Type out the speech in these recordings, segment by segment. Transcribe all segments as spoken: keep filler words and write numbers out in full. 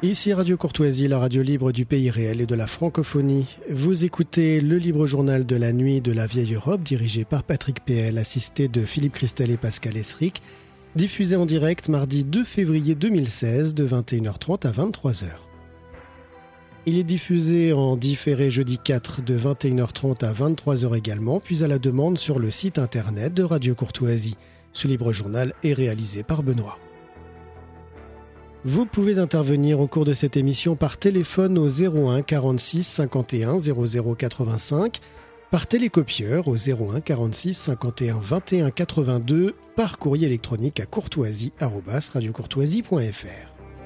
Ici Radio Courtoisie, la radio libre du pays réel et de la francophonie. Vous écoutez le libre journal de la nuit de la vieille Europe, dirigé par Patrick Péel, assisté de Philippe Christel et Pascal Esric, diffusé en direct mardi deux février deux mille seize de vingt et une heures trente à vingt-trois heures. Il est diffusé en différé jeudi quatre de vingt et une heures trente à vingt-trois heures également, puis à la demande sur le site internet de Radio Courtoisie. Ce libre journal est réalisé par Benoît. Vous pouvez intervenir au cours de cette émission par téléphone au zéro un quarante-six cinquante et un zéro zéro quatre-vingt-cinq, par télécopieur au zéro un quarante-six cinquante et un vingt et un quatre-vingt-deux, par courrier électronique à courtoisie arobase radiocourtoisie point f r.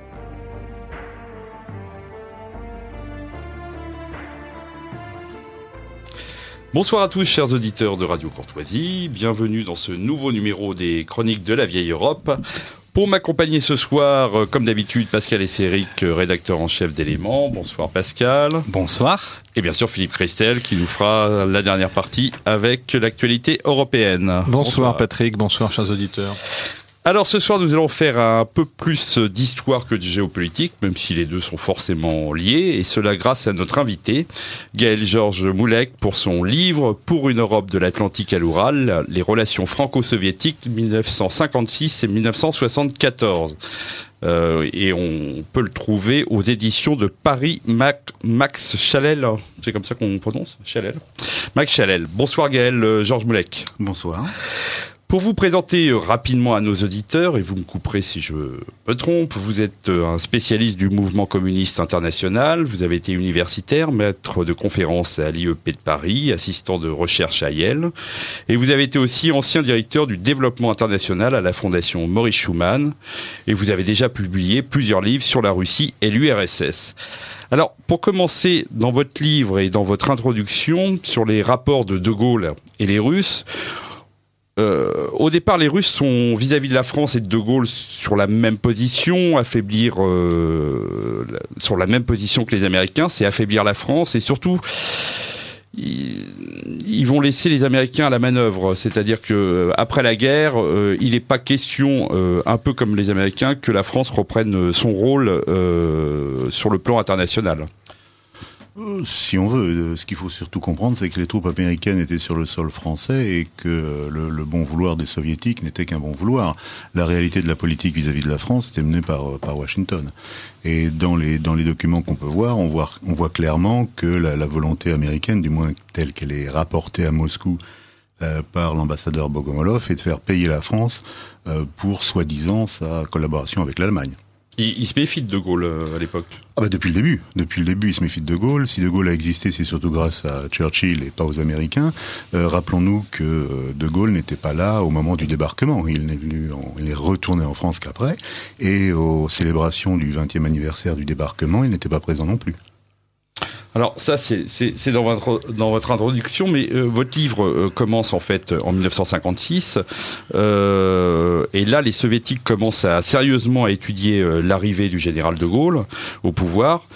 Bonsoir à tous, chers auditeurs de Radio Courtoisie. Bienvenue dans ce nouveau numéro des Chroniques de la Vieille Europe. Pour m'accompagner ce soir, comme d'habitude, Pascal Esric, rédacteur en chef d'Éléments. Bonsoir Pascal. Bonsoir. Et bien sûr Philippe Christel qui nous fera la dernière partie avec l'actualité européenne. Bonsoir, bonsoir Patrick, bonsoir chers auditeurs. Alors ce soir, nous allons faire un peu plus d'histoire que de géopolitique, même si les deux sont forcément liés, et cela grâce à notre invité, Gaël-Georges Moulek, pour son livre « Pour une Europe de l'Atlantique à l'Oural, les relations franco-soviétiques mille neuf cent cinquante-six et mille neuf cent soixante-quatorze ». Euh, et on peut le trouver aux éditions de Paris Mac, Max Chalel. C'est comme ça qu'on prononce, Chalel. Max Chalel. Bonsoir Gaël-Georges Moulek. Bonsoir. Pour vous présenter rapidement à nos auditeurs, et vous me couperez si je me trompe, vous êtes un spécialiste du mouvement communiste international, vous avez été universitaire, maître de conférences à l'I E P de Paris, assistant de recherche à Yale, et vous avez été aussi ancien directeur du développement international à la fondation Maurice Schumann, et vous avez déjà publié plusieurs livres sur la Russie et l'U R S S. Alors, pour commencer, dans votre livre et dans votre introduction sur les rapports de De Gaulle et les Russes, Euh, au départ, les Russes sont vis-à-vis de la France et de De Gaulle sur la même position, affaiblir euh, sur la même position que les Américains, c'est affaiblir la France et surtout ils, ils vont laisser les Américains à la manœuvre, c'est-à-dire que après la guerre, euh, il n'est pas question, euh, un peu comme les Américains, que la France reprenne son rôle euh, sur le plan international. Si on veut, ce qu'il faut surtout comprendre, c'est que les troupes américaines étaient sur le sol français et que le, le bon vouloir des soviétiques n'était qu'un bon vouloir. La réalité de la politique vis-à-vis de la France était menée par, par Washington. Et dans les, dans les documents qu'on peut voir, on voit, on voit clairement que la, la volonté américaine, du moins telle qu'elle est rapportée à Moscou euh, par l'ambassadeur Bogomolov, est de faire payer la France euh, pour, soi-disant, sa collaboration avec l'Allemagne. Il, il se méfie de De Gaulle euh, à l'époque. Ah bah depuis le début, depuis le début, il se méfie de De Gaulle. Si De Gaulle a existé, c'est surtout grâce à Churchill et pas aux Américains. Euh, rappelons-nous que De Gaulle n'était pas là au moment du débarquement. Il n'est venu, en, il est retourné en France qu'après. Et aux célébrations du vingtième anniversaire du débarquement, il n'était pas présent non plus. Alors ça, c'est, c'est, c'est dans, votre, dans votre introduction, mais euh, votre livre euh, commence en fait en dix-neuf cent cinquante-six, euh, et là les soviétiques commencent à sérieusement à étudier euh, l'arrivée du général de Gaulle au pouvoir.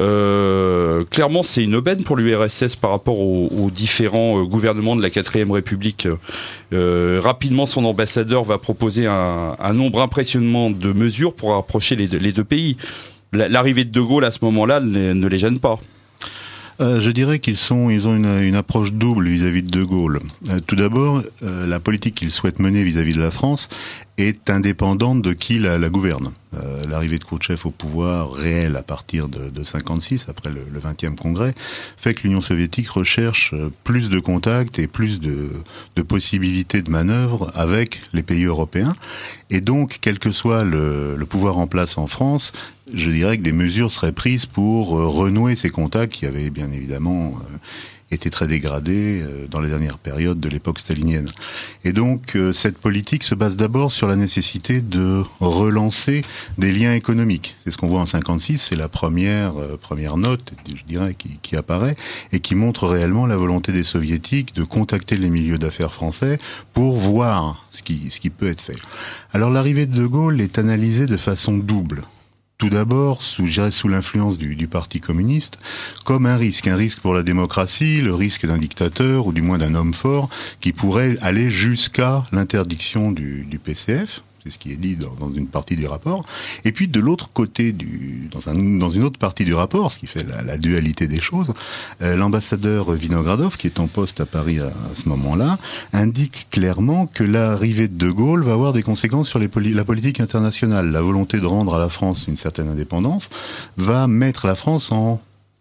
Euh, clairement, c'est une aubaine pour l'U R S S par rapport aux, aux différents euh, gouvernements de la quatrième République. Euh, rapidement, son ambassadeur va proposer un, un nombre impressionnant de mesures pour rapprocher les deux, les deux pays. L'arrivée de De Gaulle à ce moment-là ne, ne les gêne pas. Euh, je dirais qu'ils sont, ils ont une, une approche double vis-à-vis de De Gaulle. Euh, tout d'abord, euh, la politique qu'ils souhaitent mener vis-à-vis de la France est indépendante de qui la, la gouverne. Euh, l'arrivée de Khrouchtchev au pouvoir réel à partir de, de cinquante-six, après le, le vingtième congrès, fait que l'Union soviétique recherche plus de contacts et plus de, de possibilités de manœuvre avec les pays européens. Et donc, quel que soit le, le pouvoir en place en France, je dirais que des mesures seraient prises pour renouer ces contacts qui avaient bien évidemment euh, été très dégradés euh, dans les dernières périodes de l'époque stalinienne. Et donc euh, cette politique se base d'abord sur la nécessité de relancer des liens économiques. C'est ce qu'on voit en cinquante-six, c'est la première euh, première note, je dirais, qui, qui apparaît et qui montre réellement la volonté des soviétiques de contacter les milieux d'affaires français pour voir ce qui ce qui peut être fait. Alors l'arrivée de De Gaulle est analysée de façon double. Tout d'abord, sous, je dirais, sous l'influence du, du Parti communiste, comme un risque, un risque pour la démocratie, le risque d'un dictateur ou du moins d'un homme fort qui pourrait aller jusqu'à l'interdiction du, du P C F. c'est ce qui est dit dans, dans une partie du rapport. Et puis de l'autre côté, du, dans, un, dans une autre partie du rapport, ce qui fait la, la dualité des choses, euh, l'ambassadeur Vinogradov, qui est en poste à Paris à, à ce moment-là, indique clairement que l'arrivée de De Gaulle va avoir des conséquences sur les poli- la politique internationale. La volonté de rendre à la France une certaine indépendance va mettre la France en...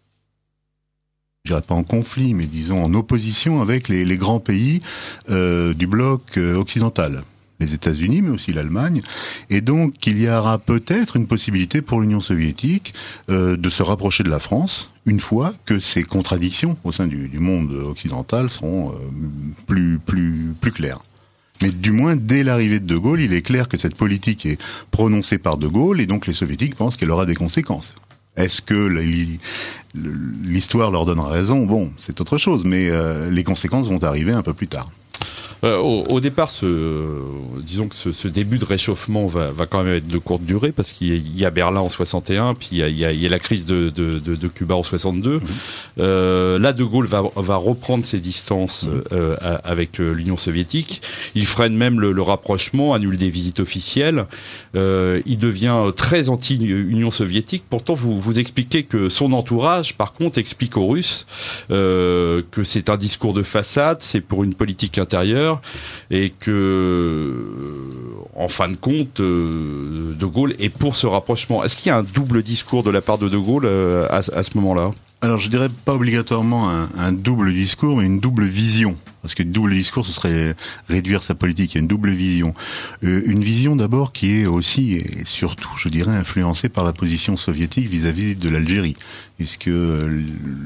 je dirais pas en conflit, mais disons en opposition avec les, les grands pays euh, du bloc euh, occidental, les États-Unis, mais aussi l'Allemagne. Et donc, il y aura peut-être une possibilité pour l'Union soviétique euh, de se rapprocher de la France, une fois que ces contradictions au sein du, du monde occidental seront euh, plus, plus, plus claires. Mais du moins, dès l'arrivée de De Gaulle, il est clair que cette politique est prononcée par De Gaulle, et donc les soviétiques pensent qu'elle aura des conséquences. Est-ce que l'histoire leur donnera raison ? Bon, c'est autre chose, mais euh, les conséquences vont arriver un peu plus tard. Euh, au, au départ, ce, disons que ce, ce début de réchauffement va, va quand même être de courte durée, parce qu'il y a Berlin en soixante et un, puis il y a, il y a, il y a la crise de, de, de, de Cuba en soixante-deux. Mmh. Euh, là, De Gaulle va, va reprendre ses distances mmh. euh, avec l'Union soviétique. Il freine même le, le rapprochement, annule des visites officielles. Euh, il devient très anti-Union soviétique. Pourtant, vous, vous expliquez que son entourage, par contre, explique aux Russes euh, que c'est un discours de façade, c'est pour une politique intérieure, et que, en fin de compte, euh, De Gaulle est pour ce rapprochement. Est-ce qu'il y a un double discours de la part de De Gaulle euh, à, à ce moment-là ? Alors, je dirais pas obligatoirement un, un double discours, mais une double vision. Parce que double discours, ce serait réduire sa politique. Il y a une double vision. Euh, une vision d'abord qui est aussi, et surtout, je dirais, influencée par la position soviétique vis-à-vis de l'Algérie. Est-ce que euh,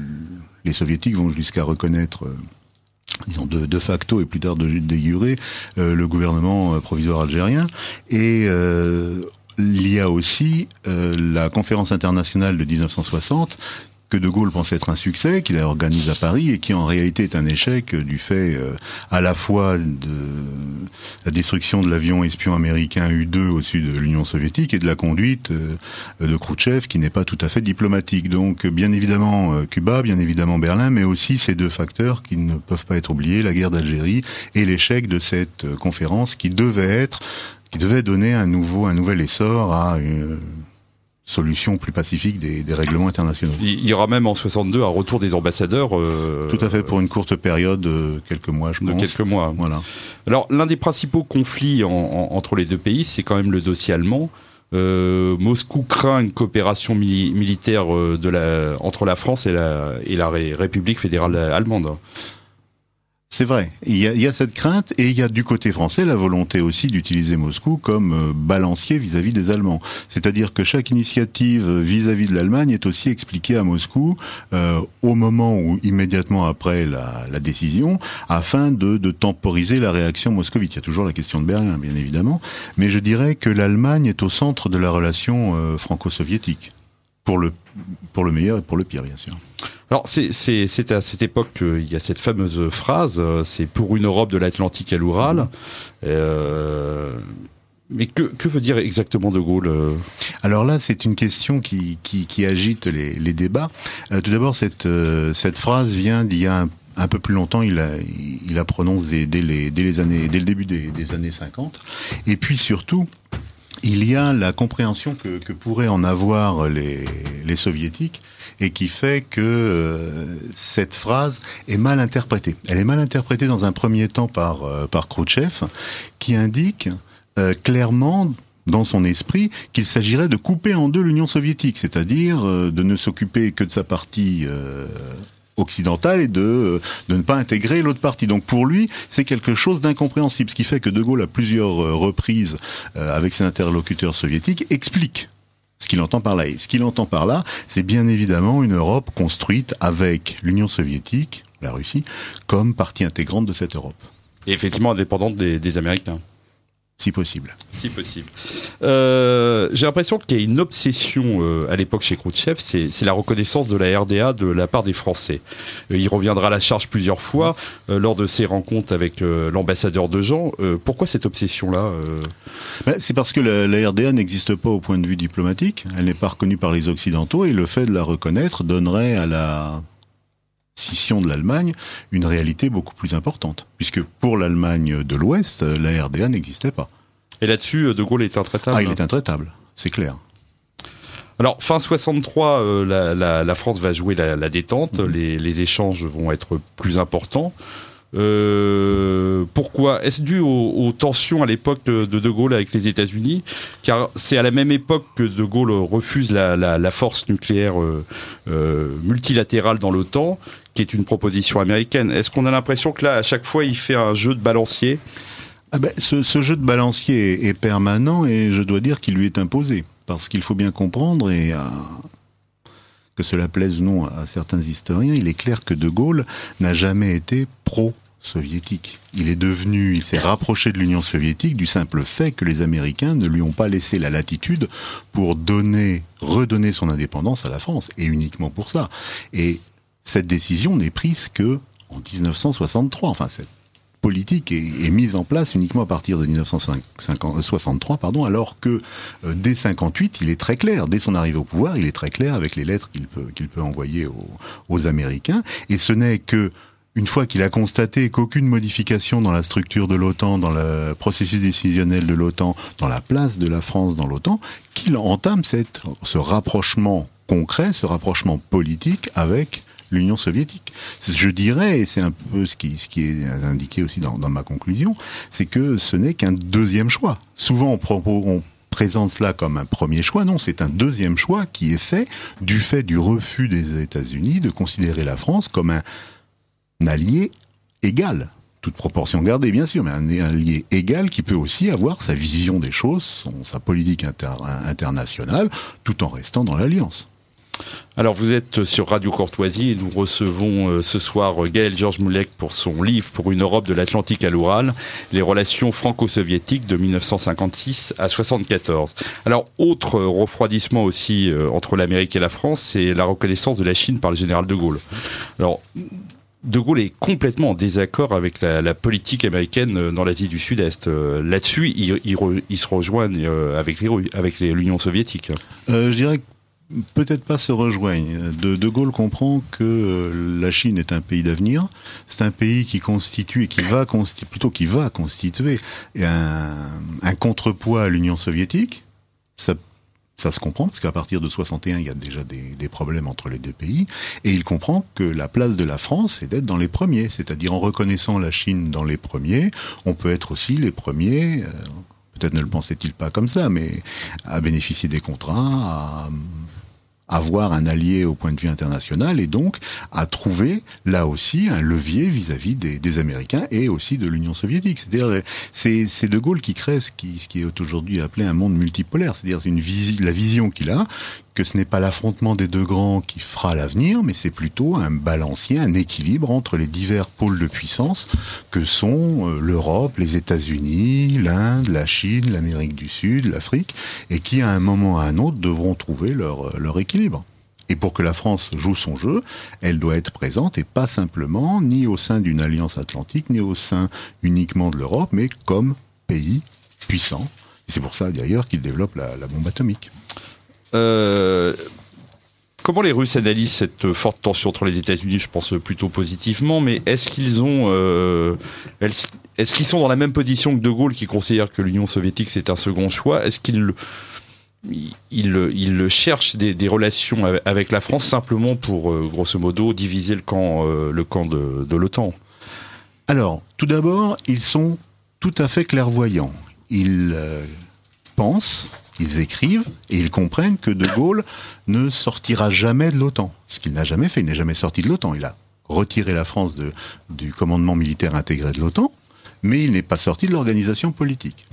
les soviétiques vont jusqu'à reconnaître... Euh, disons de, de facto et plus tard de, de jure, euh, le gouvernement provisoire algérien. Et euh, il y a aussi euh, la conférence internationale de dix-neuf cent soixante, que De Gaulle pensait être un succès, qu'il a organisé à Paris, et qui en réalité est un échec du fait euh, à la fois de la destruction de l'avion espion américain U deux au-dessus de l'Union soviétique et de la conduite euh, de Khrouchtchev, qui n'est pas tout à fait diplomatique. Donc bien évidemment euh, Cuba, bien évidemment Berlin, mais aussi ces deux facteurs qui ne peuvent pas être oubliés, la guerre d'Algérie et l'échec de cette euh, conférence qui devait être, qui devait donner un nouveau, un nouvel essor à une solution plus pacifique des, des règlements internationaux. Il y aura même en soixante-deux un retour des ambassadeurs. Euh, Tout à fait, pour une courte période, de quelques mois, je de pense. quelques mois. Voilà. Alors, l'un des principaux conflits en, en, entre les deux pays, c'est quand même le dossier allemand. Euh, Moscou craint une coopération mili- militaire de la, entre la France et la, et la Ré- République fédérale allemande. C'est vrai, il y, a, il y a cette crainte, et il y a du côté français la volonté aussi d'utiliser Moscou comme euh, balancier vis-à-vis des Allemands. C'est-à-dire que chaque initiative vis-à-vis de l'Allemagne est aussi expliquée à Moscou euh, au moment ou immédiatement après la, la décision, afin de, de temporiser la réaction moscovite. Il y a toujours la question de Berlin, bien évidemment, mais je dirais que l'Allemagne est au centre de la relation euh, franco-soviétique, pour le, pour le meilleur et pour le pire, bien sûr. Alors c'est, c'est, c'est à cette époque qu'il y a cette fameuse phrase, euh, c'est pour une Europe de l'Atlantique à l'Oural. Euh, mais que, que veut dire exactement De Gaulle euh Alors là, c'est une question qui, qui, qui agite les, les débats. Euh, tout d'abord, cette, euh, cette phrase vient d'il y a un, un peu plus longtemps. Il la, il la prononce dès, dès, les, dès, les années, dès le début des, des années cinquante. Et puis surtout, il y a la compréhension que, que pourraient en avoir les, les soviétiques, et qui fait que euh, cette phrase est mal interprétée. Elle est mal interprétée dans un premier temps par, euh, par Khrouchtchev, qui indique euh, clairement dans son esprit qu'il s'agirait de couper en deux l'Union soviétique, c'est-à-dire euh, de ne s'occuper que de sa partie euh, occidentale et de, de ne pas intégrer l'autre partie. Donc pour lui, c'est quelque chose d'incompréhensible, ce qui fait que De Gaulle, à plusieurs reprises, euh, avec ses interlocuteurs soviétiques, explique ce qu'il entend par là. Et ce qu'il entend par là, c'est bien évidemment une Europe construite avec l'Union soviétique, la Russie, comme partie intégrante de cette Europe. Et effectivement indépendante des, des Américains. Si possible. Si possible. Euh, j'ai l'impression qu'il y a une obsession euh, à l'époque chez Khrouchtchev, c'est, c'est la reconnaissance de la R D A de la part des Français. Euh, il reviendra à la charge plusieurs fois euh, lors de ses rencontres avec euh, l'ambassadeur Dejean. Euh, pourquoi cette obsession-là euh ben, c'est parce que la, la R D A n'existe pas au point de vue diplomatique. Elle n'est pas reconnue par les Occidentaux, et le fait de la reconnaître donnerait à la scission de l'Allemagne une réalité beaucoup plus importante, puisque pour l'Allemagne de l'Ouest, la R D A n'existait pas. Et là-dessus, De Gaulle est intraitable. Ah, il est intraitable, c'est clair. Alors, fin soixante-trois, euh, la, la, la France va jouer la, la détente, mmh. les, les échanges vont être plus importants. Euh, pourquoi ? Est-ce dû aux, aux tensions à l'époque de De Gaulle avec les États-Unis ? Car c'est à la même époque que De Gaulle refuse la, la, la force nucléaire euh, euh, multilatérale dans l'OTAN, qui est une proposition américaine. Est-ce qu'on a l'impression que là, à chaque fois, il fait un jeu de balancier ? Ah ben, ce, ce jeu de balancier est, est permanent et je dois dire qu'il lui est imposé. Parce qu'il faut bien comprendre, et à, que cela plaise ou non à certains historiens, il est clair que De Gaulle n'a jamais été pro-soviétique. Il est devenu, il s'est rapproché de l'Union soviétique du simple fait que les Américains ne lui ont pas laissé la latitude pour donner, redonner son indépendance à la France, et uniquement pour ça. Et cette décision n'est prise que en dix-neuf cent soixante-trois. Enfin, cette politique est, est mise en place uniquement à partir de dix-neuf cent soixante-trois, pardon, alors que euh, dès cinquante-huit, il est très clair, dès son arrivée au pouvoir, il est très clair avec les lettres qu'il peut, qu'il peut envoyer aux, aux Américains. Et ce n'est que une fois qu'il a constaté qu'aucune modification dans la structure de l'OTAN, dans le processus décisionnel de l'OTAN, dans la place de la France dans l'OTAN, qu'il entame cette, ce rapprochement concret, ce rapprochement politique avec l'Union soviétique. Je dirais, et c'est un peu ce qui, ce qui est indiqué aussi dans, dans ma conclusion, c'est que ce n'est qu'un deuxième choix. Souvent, on, propos, on présente cela comme un premier choix. Non, c'est un deuxième choix qui est fait du fait du refus des États-Unis de considérer la France comme un, un allié égal. Toute proportion gardée, bien sûr, mais un, un allié égal qui peut aussi avoir sa vision des choses, son, sa politique inter, internationale, tout en restant dans l'alliance. Alors vous êtes sur Radio Courtoisie et nous recevons euh, ce soir Gaël Georges Moulek pour son livre « Pour une Europe de l'Atlantique à l'Oural, les relations franco-soviétiques de dix-neuf cent cinquante-six à soixante-quatorze ». Alors autre refroidissement aussi euh, entre l'Amérique et la France, c'est la reconnaissance de la Chine par le général de Gaulle. Alors De Gaulle est complètement en désaccord avec la, la politique américaine dans l'Asie du Sud-Est. Euh, là-dessus, il, il, re, il se rejoint euh, avec, les, avec les, l'Union soviétique. Euh, je dirais que peut-être pas se rejoignent. De, de Gaulle comprend que la Chine est un pays d'avenir. C'est un pays qui constitue et qui va constituer, plutôt qui va constituer un, un contrepoids à l'Union soviétique. Ça, ça se comprend parce qu'à partir de soixante et un, il y a déjà des, des problèmes entre les deux pays. Et il comprend que la place de la France, c'est d'être dans les premiers. C'est-à-dire en reconnaissant la Chine dans les premiers, on peut être aussi les premiers. Euh, peut-être ne le pensait-il pas comme ça, mais à bénéficier des contrats, à avoir un allié au point de vue international et donc à trouver là aussi un levier vis-à-vis des, des Américains et aussi de l'Union soviétique. C'est-à-dire c'est, c'est De Gaulle qui crée ce qui, ce qui est aujourd'hui appelé un monde multipolaire. C'est-à-dire c'est une visi, la vision qu'il a, que ce n'est pas l'affrontement des deux grands qui fera l'avenir, mais c'est plutôt un balancier, un équilibre entre les divers pôles de puissance que sont l'Europe, les États-Unis, l'Inde, la Chine, l'Amérique du Sud, l'Afrique, et qui à un moment ou à un autre devront trouver leur, leur équilibre. Et pour que la France joue son jeu, elle doit être présente et pas simplement ni au sein d'une alliance atlantique, ni au sein uniquement de l'Europe, mais comme pays puissant. Et c'est pour ça d'ailleurs qu'il développe la, la bombe atomique. Euh, comment les Russes analysent cette forte tension entre les États-Unis ? Je pense plutôt positivement, mais est-ce qu'ils ont, euh, est-ce qu'ils sont dans la même position que De Gaulle, qui considère que l'Union soviétique c'est un second choix ? Est-ce qu'ils ils, ils cherchent des, des relations avec la France simplement pour, euh, grosso modo, diviser le camp, euh, le camp de, de l'OTAN ? Alors, tout d'abord, ils sont tout à fait clairvoyants. Ils euh, pensent. Ils écrivent et ils comprennent que De Gaulle ne sortira jamais de l'OTAN. Ce qu'il n'a jamais fait, il n'est jamais sorti de l'OTAN. Il a retiré la France de, du commandement militaire intégré de l'OTAN, mais il n'est pas sorti de l'organisation politique.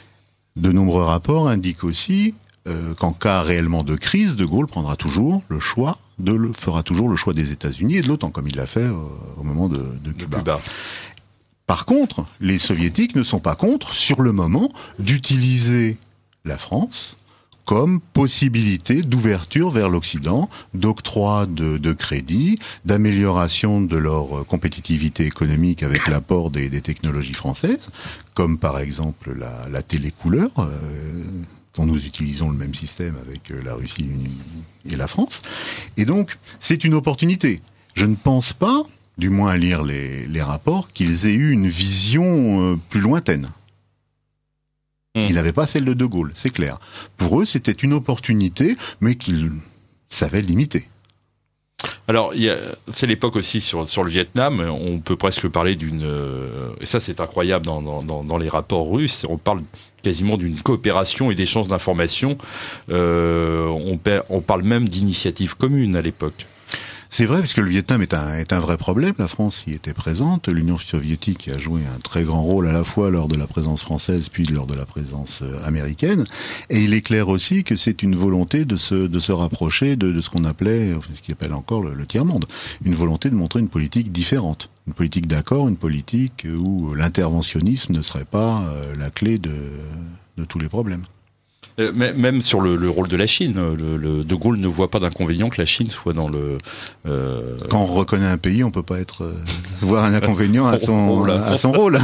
De nombreux rapports indiquent aussi euh, qu'en cas réellement de crise, De Gaulle prendra toujours le choix, de le, fera toujours le choix des États-Unis et de l'OTAN, comme il l'a fait euh, au moment de, de Cuba. Cuba. Par contre, les Soviétiques ne sont pas contre, sur le moment, d'utiliser la France comme possibilité d'ouverture vers l'Occident, d'octroi de, de crédits, d'amélioration de leur compétitivité économique avec l'apport des, des technologies françaises, comme par exemple la, la télécouleur, euh, dont nous utilisons le même système avec la Russie et la France. Et donc, c'est une opportunité. Je ne pense pas, du moins à lire les, les rapports, qu'ils aient eu une vision euh, plus lointaine. Mmh. Ils n'avaient pas celle de De Gaulle, c'est clair. Pour eux, c'était une opportunité, mais qu'ils savaient limiter. Alors, il y a, c'est l'époque aussi sur, sur le Vietnam, on peut presque parler d'une... Euh, et ça c'est incroyable dans, dans, dans les rapports russes, on parle quasiment d'une coopération et d'échange d'informations, euh, on, on parle même d'initiatives communes à l'époque. C'est vrai, parce que le Vietnam est un, est un vrai problème. La France y était présente. L'Union soviétique a joué un très grand rôle à la fois lors de la présence française puis lors de la présence américaine. Et il est clair aussi que c'est une volonté de se, de se rapprocher de, de ce qu'on appelait, ce qu'on appelle encore le, le tiers-monde. Une volonté de montrer une politique différente. Une politique d'accord, une politique où l'interventionnisme ne serait pas la clé de, de tous les problèmes. Euh, même sur le, le rôle de la Chine, le, le, De Gaulle ne voit pas d'inconvénient que la Chine soit dans le... Euh... Quand on reconnaît un pays, on peut pas être euh, voir un inconvénient à son, à son rôle.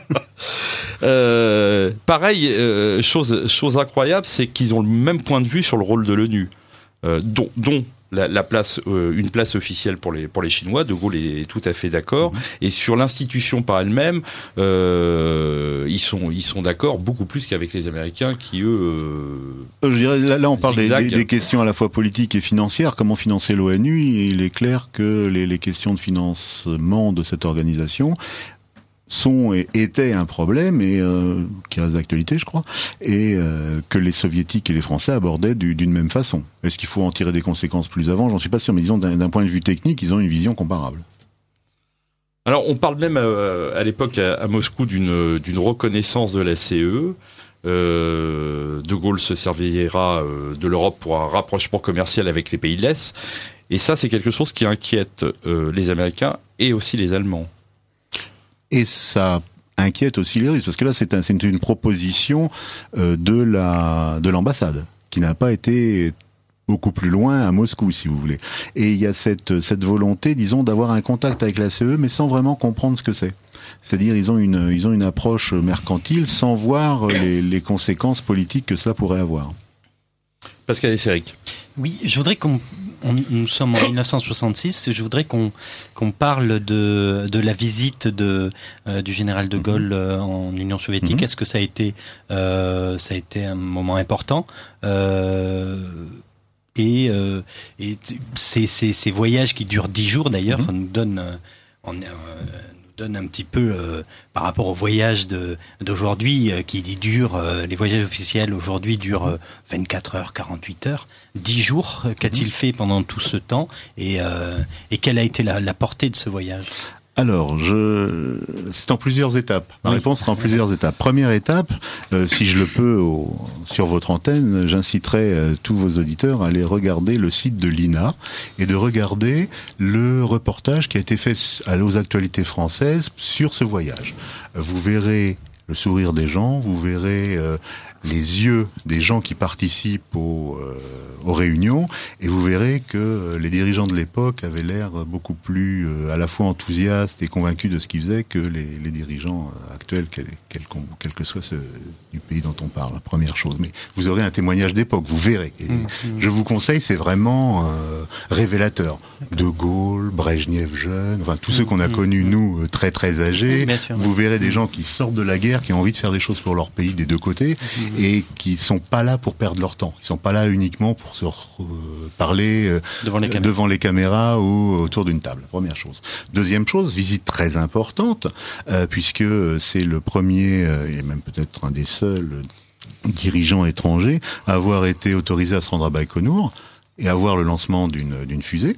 euh, pareil, euh, chose, chose incroyable, c'est qu'ils ont le même point de vue sur le rôle de l'ONU, euh, dont... dont La, la place, euh, une place officielle pour les pour les Chinois. De Gaulle est tout à fait d'accord. Mmh. Et sur l'institution par elle-même, euh, ils sont ils sont d'accord beaucoup plus qu'avec les Américains qui eux. Euh, Je dirais là, là on parle des, des, des questions à la fois politiques et financières. Comment financer l'ONU ? Il est clair que les, les questions de financement de cette organisation sont et étaient un problème et euh, qui reste d'actualité, je crois, et euh, que les soviétiques et les français abordaient du, d'une même façon. Est-ce qu'il faut en tirer des conséquences plus avant ? J'en suis pas sûr, mais disons d'un, d'un point de vue technique, ils ont une vision comparable. Alors, on parle même à, à l'époque à, à Moscou d'une, d'une reconnaissance de la C E. Euh, De Gaulle se servira de l'Europe pour un rapprochement commercial avec les pays de l'Est, et ça, c'est quelque chose qui inquiète euh, les Américains et aussi les Allemands. Et ça inquiète aussi les Russes, parce que là, c'est, un, c'est une proposition euh, de la de l'ambassade, qui n'a pas été beaucoup plus loin à Moscou, si vous voulez. Et il y a cette cette volonté, disons, d'avoir un contact avec la C E, mais sans vraiment comprendre ce que c'est. C'est-à-dire, ils ont une ils ont une approche mercantile, sans voir les, les conséquences politiques que cela pourrait avoir. Pascal Esseric. Oui, je voudrais qu'on On, nous sommes en dix-neuf cent soixante-six. Je voudrais qu'on, qu'on parle de, de la visite de, euh, du général de Gaulle euh, en Union soviétique. Mm-hmm. Est-ce que ça a été, euh, ça a été un moment important euh, et, euh, et ces, ces, ces voyages qui durent dix jours d'ailleurs mm-hmm. nous donnent, euh, on, euh, donne un petit peu euh, par rapport aux voyages de, d'aujourd'hui euh, qui durent, euh, les voyages officiels aujourd'hui durent euh, vingt-quatre heures, quarante-huit heures, dix jours. Euh, qu'a-t-il fait pendant tout ce temps et, euh, et quelle a été la, la portée de ce voyage ? Alors, je... c'est en plusieurs étapes. La oui. réponse sera en plusieurs étapes. Première étape, euh, si je le peux, au... sur votre antenne, j'inciterai euh, tous vos auditeurs à aller regarder le site de l'I N A et de regarder le reportage qui a été fait aux actualités françaises sur ce voyage. Vous verrez le sourire des gens, vous verrez euh, les yeux des gens qui participent aux, euh, aux réunions, et vous verrez que les dirigeants de l'époque avaient l'air beaucoup plus euh, à la fois enthousiastes et convaincus de ce qu'ils faisaient que les, les dirigeants actuels, quel, quel, quel que soit ce, du pays dont on parle, première chose. Mais vous aurez un témoignage d'époque, vous verrez. Et mmh. Je vous conseille, c'est vraiment euh, révélateur. De Gaulle, Brejnev jeune, enfin tous mmh. ceux qu'on a connus, nous, très très âgés. Sûr, vous verrez des gens qui sortent de la guerre, qui ont envie de faire des choses pour leur pays des deux côtés, mmh. et qui sont pas là pour perdre leur temps. Ils sont pas là uniquement pour se euh, parler euh, devant, les devant les caméras ou autour d'une table. Première chose. Deuxième chose, visite très importante, euh, puisque c'est le premier, euh, et même peut-être un des seuls dirigeants étrangers à avoir été autorisé à se rendre à Baïkonour et à voir le lancement d'une, d'une fusée.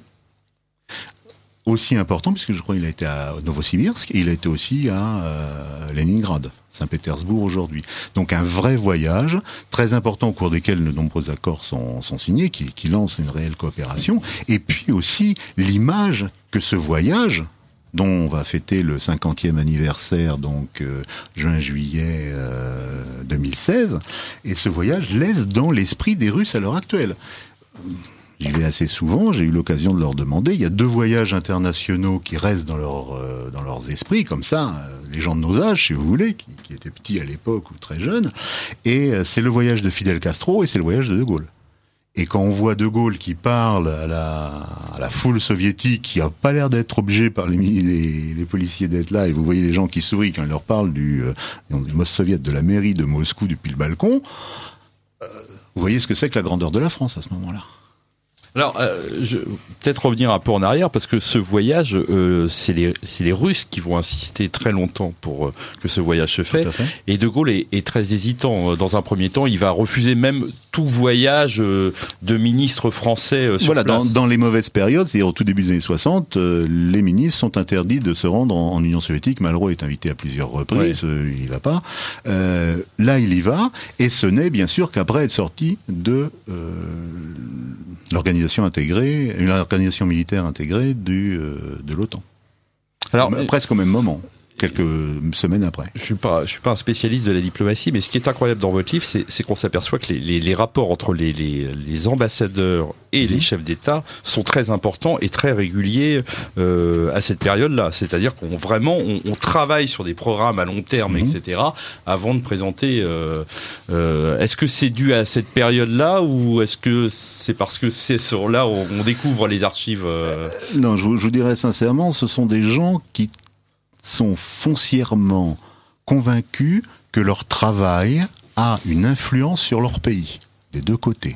Aussi important, puisque je crois qu'il a été à Novosibirsk, et il a été aussi à euh, Leningrad, Saint-Pétersbourg aujourd'hui. Donc un vrai voyage, très important, au cours desquels de nombreux accords sont, sont signés, qui, qui lancent une réelle coopération, et puis aussi l'image que ce voyage, dont on va fêter le cinquantième anniversaire, donc euh, juin-juillet euh, deux mille seize, et ce voyage laisse dans l'esprit des Russes à l'heure actuelle. J'y vais assez souvent, j'ai eu l'occasion de leur demander. Il y a deux voyages internationaux qui restent dans, leur, euh, dans leurs esprits, comme ça, euh, les gens de nos âges, si vous voulez, qui, qui étaient petits à l'époque ou très jeunes. Et euh, c'est le voyage de Fidel Castro et c'est le voyage de De Gaulle. Et quand on voit De Gaulle qui parle à la, à la foule soviétique, qui a pas l'air d'être obligé par les, les, les policiers d'être là, et vous voyez les gens qui sourient quand il leur parle du, euh, du Mossoviet, de la mairie de Moscou depuis le balcon, euh, vous voyez ce que c'est que la grandeur de la France à ce moment-là. Alors, euh, je peut-être revenir un peu en arrière, parce que ce voyage, euh, c'est les c'est les Russes qui vont insister très longtemps pour euh, que ce voyage se fait. fait. Et De Gaulle est, est très hésitant. Dans un premier temps, il va refuser même tout voyage euh, de ministres français euh, sur voilà, place. Dans, dans les mauvaises périodes, c'est-à-dire au tout début des années soixante, euh, les ministres sont interdits de se rendre en, en Union soviétique. Malraux est invité à plusieurs reprises, ouais. euh, il y va pas. Euh, là, il y va, et ce n'est bien sûr qu'après être sorti de euh, l'organisation intégrée, une organisation militaire intégrée du, euh, de l'OTAN. Alors, presque au même moment. Quelques semaines après. Je suis pas, je suis pas un spécialiste de la diplomatie, mais ce qui est incroyable dans votre livre, c'est, c'est qu'on s'aperçoit que les, les, les rapports entre les, les, les ambassadeurs et mmh. les chefs d'État sont très importants et très réguliers euh, à cette période-là. C'est-à-dire qu'on vraiment, on, on travaille sur des programmes à long terme, mmh. et cetera, avant de présenter. Euh, euh, est-ce que c'est dû à cette période-là, ou est-ce que c'est parce que c'est sur là où on découvre les archives euh... Non, je vous, je vous dirais sincèrement, ce sont des gens qui sont foncièrement convaincus que leur travail a une influence sur leur pays, des deux côtés.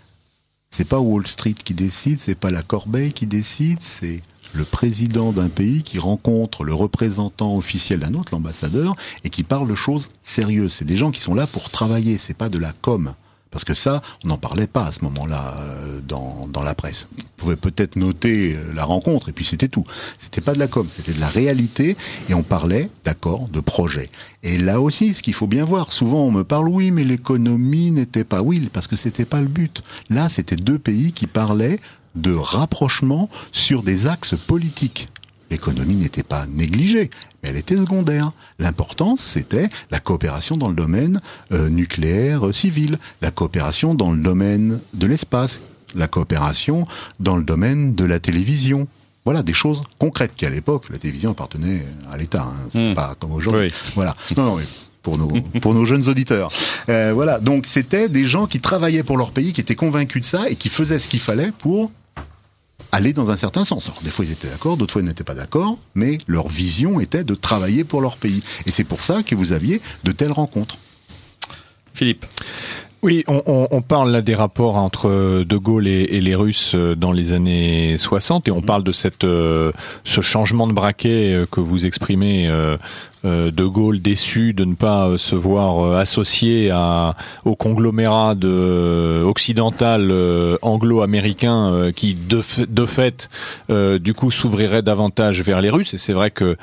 C'est pas Wall Street qui décide, c'est pas la Corbeille qui décide, c'est le président d'un pays qui rencontre le représentant officiel d'un autre, l'ambassadeur, et qui parle de choses sérieuses. C'est des gens qui sont là pour travailler, c'est pas de la com'. Parce que ça, on n'en parlait pas à ce moment-là euh, dans, dans la presse. On pouvait peut-être noter la rencontre, et puis c'était tout. C'était pas de la com', c'était de la réalité, et on parlait, d'accord, de projet. Et là aussi, ce qu'il faut bien voir, souvent on me parle, oui, mais l'économie n'était pas... Oui, parce que c'était pas le but. Là, c'était deux pays qui parlaient de rapprochement sur des axes politiques. L'économie n'était pas négligée, mais elle était secondaire. L'important, c'était la coopération dans le domaine euh, nucléaire euh, civil, la coopération dans le domaine de l'espace, la coopération dans le domaine de la télévision. Voilà, des choses concrètes qui, à l'époque, la télévision appartenait à l'État. Hein, c'est mmh. pas comme aujourd'hui. Oui. Voilà. Non, non, mais pour nos pour nos jeunes auditeurs. Euh, voilà. Donc, c'était des gens qui travaillaient pour leur pays, qui étaient convaincus de ça et qui faisaient ce qu'il fallait pour aller dans un certain sens. Alors, des fois, ils étaient d'accord, d'autres fois, ils n'étaient pas d'accord, mais leur vision était de travailler pour leur pays. Et c'est pour ça que vous aviez de telles rencontres. Philippe. Oui, on, on, on parle là des rapports entre De Gaulle et, et les Russes dans les années soixante, et on parle de cette, euh, ce changement de braquet que vous exprimez, euh, euh, De Gaulle déçu de ne pas se voir associé à, au conglomérat de, occidental euh, anglo-américain euh, qui de, de fait euh, du coup s'ouvrirait davantage vers les Russes. Et c'est vrai que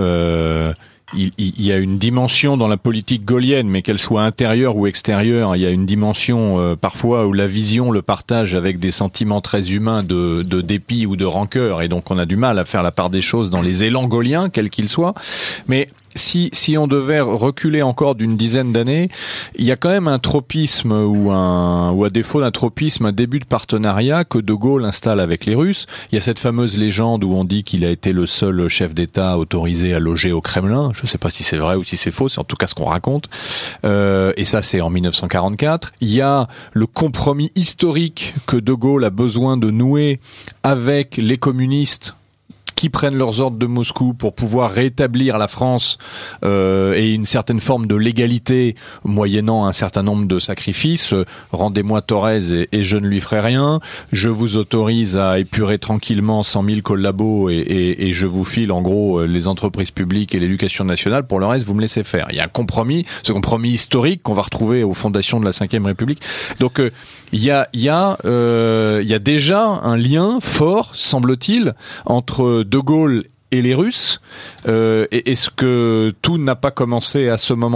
euh, Il, il y a une dimension dans la politique gaullienne, mais qu'elle soit intérieure ou extérieure, il y a une dimension euh, parfois où la vision le partage avec des sentiments très humains de, de dépit ou de rancœur, et donc on a du mal à faire la part des choses dans les élans gaulliens, quels qu'ils soient. Mais si, si on devait reculer encore d'une dizaine d'années, il y a quand même un tropisme ou un, ou à défaut d'un tropisme, un début de partenariat que De Gaulle installe avec les Russes. Il y a cette fameuse légende où on dit qu'il a été le seul chef d'État autorisé à loger au Kremlin. Je ne sais pas si c'est vrai ou si c'est faux, c'est en tout cas ce qu'on raconte. Euh, et ça, c'est en dix-neuf cent quarante-quatre. Il y a le compromis historique que De Gaulle a besoin de nouer avec les communistes qui prennent leurs ordres de Moscou pour pouvoir rétablir la France euh, et une certaine forme de légalité moyennant un certain nombre de sacrifices. Rendez-moi Thorez et, et je ne lui ferai rien. Je vous autorise à épurer tranquillement cent mille collabos et, et, et je vous file en gros les entreprises publiques et l'éducation nationale. Pour le reste, vous me laissez faire. Il y a un compromis, ce compromis historique qu'on va retrouver aux fondations de la cinquième République. Donc euh, il y a, il y a, euh, il y a déjà un lien fort, semble-t-il, entre De Gaulle et les Russes. Euh, et est-ce que tout n'a pas commencé à ce moment-là ?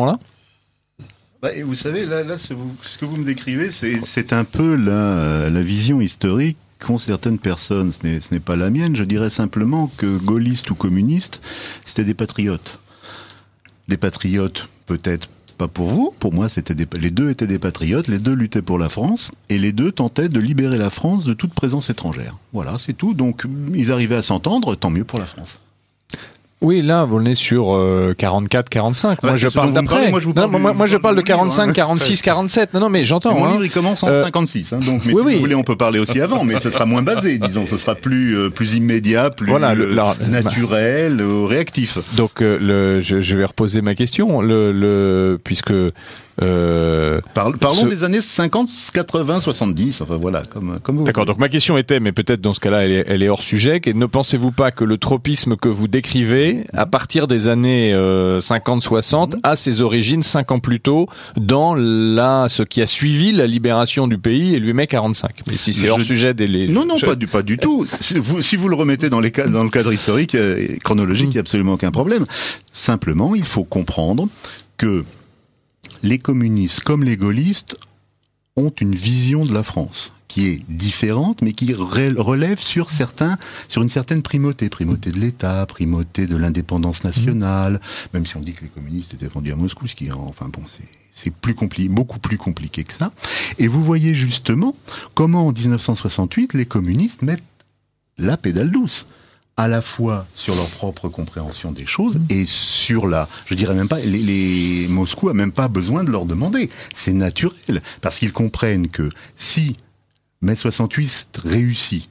Bah, et vous savez, là, là ce, vous, ce que vous me décrivez, c'est, c'est un peu la, la vision historique qu'ont certaines personnes. Ce n'est, ce n'est pas la mienne. Je dirais simplement que gaullistes ou communistes, c'était des patriotes. Des patriotes, peut-être pas pour vous. Pour moi, c'était des, les deux étaient des patriotes. Les deux luttaient pour la France et les deux tentaient de libérer la France de toute présence étrangère. Voilà, c'est tout. Donc, ils arrivaient à s'entendre. Tant mieux pour la France. Oui, là, on est sur euh, quarante-quatre quarante-cinq. Moi, ouais, je parle d'après. Moi, je, vous parle non, du, moi, moi, je parle de quarante-cinq livre, quarante-six hein. quarante-sept. Non, non, mais j'entends. Mon hein. livre, il commence en euh, cinquante-six. Hein, donc, mais oui, si oui. vous voulez, on peut parler aussi avant, mais ce sera moins basé, disons. Ce sera plus euh, plus immédiat, plus voilà, le, euh, la, naturel, euh, réactif. Donc, euh, le, je, je vais reposer ma question. Le, le puisque Euh, Parle, parlons ce... des années cinquante, quatre-vingts, soixante-dix, enfin voilà, comme, comme vous D'accord, voulez. donc ma question était, mais peut-être dans ce cas-là, elle est, elle est hors sujet, que ne pensez-vous pas que le tropisme que vous décrivez, à partir des années euh, cinquante soixante, a ses origines cinq ans plus tôt, dans la, ce qui a suivi la libération du pays et lui met quarante-cinq. Mais si c'est Je... hors sujet des... Les... Non, non, je... pas du, pas du tout. Si vous, si vous le remettez dans, les cadres, dans le cadre historique et chronologique, il n'y a absolument aucun problème. Simplement, il faut comprendre que les communistes comme les gaullistes ont une vision de la France qui est différente, mais qui relève sur certains, sur une certaine primauté, primauté de l'État, primauté de l'indépendance nationale. Mmh. Même si on dit que les communistes étaient vendus à Moscou, ce qui, enfin bon, c'est c'est plus compliqué, beaucoup plus compliqué que ça. Et vous voyez justement comment en dix-neuf cent soixante-huit les communistes mettent la pédale douce, à la fois sur leur propre compréhension des choses et sur la, je dirais même pas, les, les Moscou a même pas besoin de leur demander. C'est naturel, parce qu'ils comprennent que si mai soixante-huit réussit,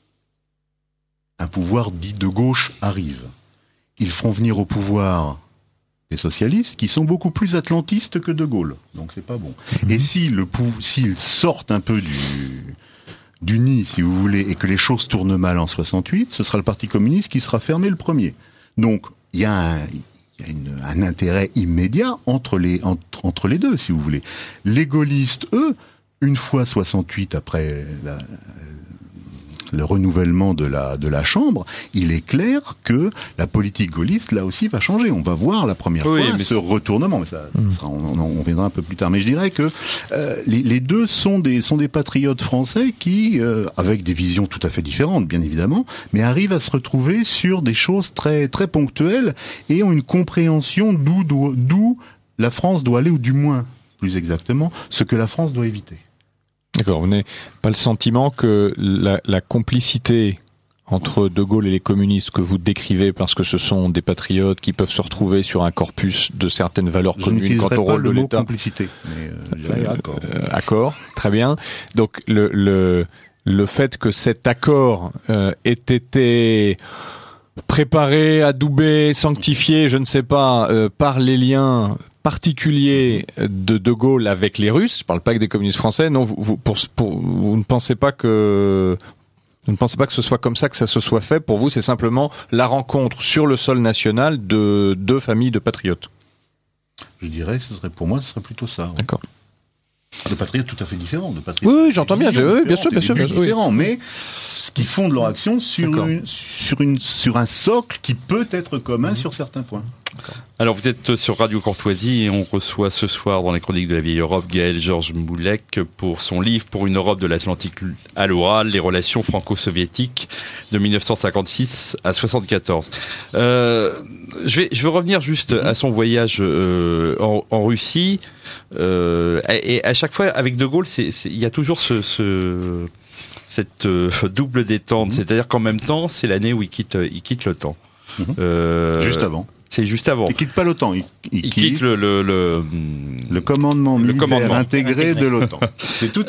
un pouvoir dit de gauche arrive, ils feront venir au pouvoir des socialistes qui sont beaucoup plus atlantistes que De Gaulle. Donc c'est pas bon. Mmh. Et si le pou, s'ils sortent un peu du du nid, si vous voulez, et que les choses tournent mal en soixante-huit, ce sera le Parti communiste qui sera fermé le premier. Donc, il y a un, il y a une, un intérêt immédiat entre les, entre, entre les deux, si vous voulez. Les gaullistes, eux, une fois soixante-huit, après la, le renouvellement de la, de la Chambre, il est clair que la politique gaulliste, là aussi, va changer. On va voir la première oui, fois ce c'est... retournement. Mais ça, mmh. ça sera, on, on viendra un peu plus tard. Mais je dirais que euh, les, les deux sont des, sont des patriotes français qui, euh, avec des visions tout à fait différentes, bien évidemment, mais arrivent à se retrouver sur des choses très, très ponctuelles et ont une compréhension d'où, d'où, d'où la France doit aller, ou du moins, plus exactement, ce que la France doit éviter. D'accord, vous n'avez pas le sentiment que la, la complicité entre De Gaulle et les communistes que vous décrivez, parce que ce sont des patriotes qui peuvent se retrouver sur un corpus de certaines valeurs communes quant au rôle de l'État. Complicité, mais euh, je dirais accord. Euh, accord, très bien. Donc le le le fait que cet accord euh, ait été préparé, adoubé, sanctifié, je ne sais pas, euh, par les liens particulier de De Gaulle avec les Russes, je parle pas que des communistes français, non, vous, vous, pour, pour, vous ne pensez pas que vous ne pensez pas que ce soit comme ça que ça se soit fait. Pour vous, c'est simplement la rencontre sur le sol national de deux familles de patriotes. Je dirais, ce serait pour moi, ce serait plutôt ça. Ouais. D'accord. De patriotes tout à fait différents, de patriotes. Oui, oui, j'entends bien. Oui, bien sûr, bien sûr, bien sûr. Différents, oui. Mais ce qui fonde leur action sur une, sur une, sur un socle qui peut être commun mmh. sur certains points. Alors vous êtes sur Radio Courtoisie et on reçoit ce soir dans les chroniques de la vieille Europe Gaël Georges Moulek pour son livre Pour une Europe de l'Atlantique à l'oral, les relations franco-soviétiques de dix-neuf cent cinquante-six à soixante-quatorze. Euh, je vais je veux revenir juste à son voyage euh, en, en Russie euh, et à chaque fois avec De Gaulle, c'est, c'est, il y a toujours ce, ce cette euh, double détente, mmh. c'est-à-dire qu'en même temps, c'est l'année où il quitte il quitte l'OTAN. Mmh. Euh, Juste avant. C'est juste avant. Il quitte pas l'OTAN. Il, il, il quitte, quitte le, le, le, le commandement militaire le commandement. intégré, intégré de l'OTAN. C'est tout à fait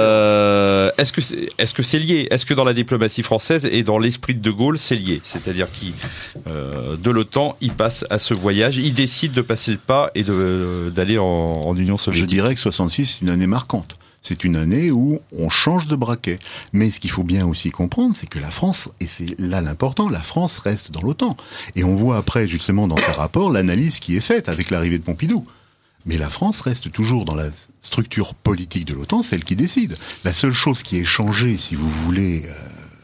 euh, est-ce que c'est, est-ce que c'est lié? Est-ce que dans la diplomatie française et dans l'esprit de De Gaulle, c'est lié? C'est-à-dire qu'il, euh, de l'OTAN, il passe à ce voyage, il décide de passer le pas et de, d'aller en, en Union soviétique. Je dirais que soixante-six, c'est une année marquante. C'est une année où on change de braquet. Mais ce qu'il faut bien aussi comprendre, c'est que la France, et c'est là l'important, la France reste dans l'OTAN. Et on voit après, justement, dans ce rapport, l'analyse qui est faite avec l'arrivée de Pompidou. Mais la France reste toujours dans la structure politique de l'OTAN, celle qui décide. La seule chose qui est changée, si vous voulez, euh,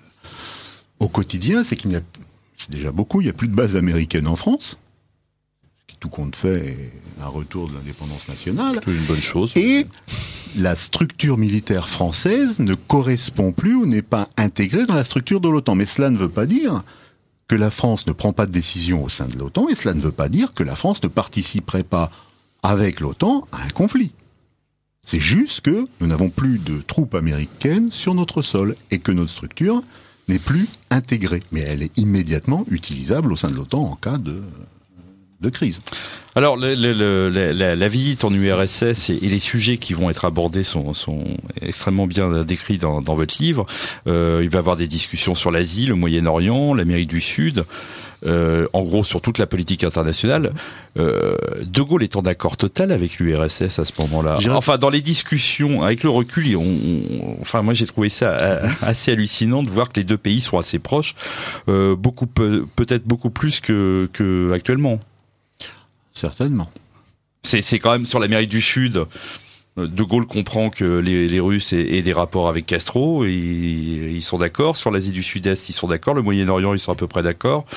au quotidien, c'est qu'il n'y a, c'est déjà beaucoup, il n'y a plus de base américaine en France. Tout compte fait, un retour de l'indépendance nationale. C'est une bonne chose. Et la structure militaire française ne correspond plus ou n'est pas intégrée dans la structure de l'OTAN. Mais cela ne veut pas dire que la France ne prend pas de décision au sein de l'OTAN, et cela ne veut pas dire que la France ne participerait pas avec l'OTAN à un conflit. C'est juste que nous n'avons plus de troupes américaines sur notre sol, et que notre structure n'est plus intégrée, mais elle est immédiatement utilisable au sein de l'OTAN en cas de, de crise. Alors, le, le, le, la, la visite en U R S S et, et les sujets qui vont être abordés sont, sont extrêmement bien décrits dans, dans votre livre. Euh, il va y avoir des discussions sur l'Asie, le Moyen-Orient, l'Amérique du Sud, euh, en gros sur toute la politique internationale. Euh, De Gaulle est en accord total avec l'U R S S à ce moment-là. Enfin, dans les discussions, avec le recul, on, on, enfin moi j'ai trouvé ça assez hallucinant de voir que les deux pays sont assez proches, euh, beaucoup peu, peut-être beaucoup plus que, que actuellement. Certainement. C'est, c'est quand même sur l'Amérique du Sud. De Gaulle comprend que les, les Russes aient, aient des rapports avec Castro, et ils sont d'accord. Sur l'Asie du Sud-Est, ils sont d'accord. Le Moyen-Orient, ils sont à peu près d'accord.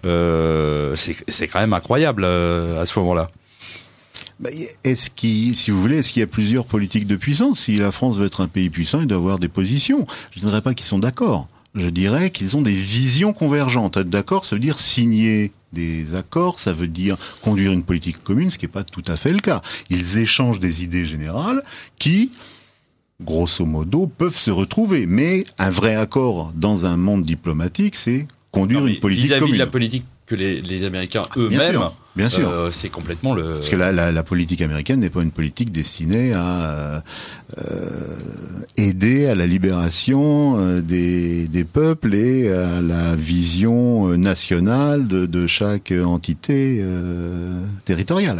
Euh, c'est, c'est quand même incroyable euh, à ce moment-là. Bah, est-ce qu'il, si vous voulez, est-ce qu'il y a plusieurs politiques de puissance? Si la France veut être un pays puissant, il doit avoir des positions. Je ne dirais pas qu'ils sont d'accord. Je dirais qu'ils ont des visions convergentes. Être d'accord, ça veut dire signer des accords, ça veut dire conduire une politique commune, ce qui n'est pas tout à fait le cas. Ils échangent des idées générales qui, grosso modo, peuvent se retrouver. Mais un vrai accord dans un monde diplomatique, c'est conduire non, une politique vis-à-vis commune. De la politique que les, les Américains eux-mêmes, bien sûr, bien sûr. Euh, c'est complètement le... Parce que la, la, la politique américaine n'est pas une politique destinée à euh, aider à la libération euh, des, des peuples et à la vision nationale de, de chaque entité euh, territoriale.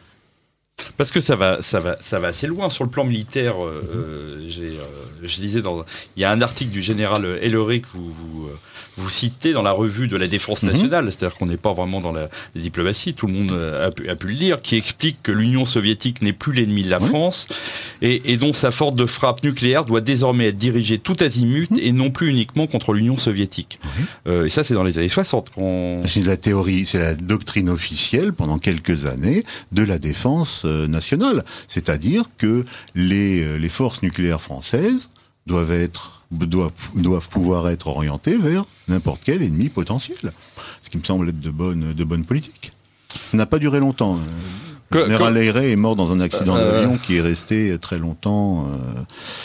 Parce que ça va, ça va, ça va assez loin sur le plan militaire. Euh, j'ai, euh, je lisais dans, il y a un article du général Elleray que vous, vous, vous citez dans la revue de la Défense nationale, mm-hmm. c'est-à-dire qu'on n'est pas vraiment dans la, la diplomatie, tout le monde a pu, a pu le lire, qui explique que l'Union soviétique n'est plus l'ennemi de la oui. France et, et dont sa force de frappe nucléaire doit désormais être dirigée tout azimut mm-hmm. et non plus uniquement contre l'Union soviétique. Mm-hmm. Euh, et ça, c'est dans les années soixante. Qu'on... C'est la théorie, c'est la doctrine officielle pendant quelques années de la défense nationale, c'est-à-dire que les, les forces nucléaires françaises doivent être doivent, doivent pouvoir être orientées vers n'importe quel ennemi potentiel, ce qui me semble être de bonne de bonne politique. Ça n'a pas duré longtemps. Le que, général Eyre est mort dans un accident euh, d'avion qui est resté très longtemps, euh,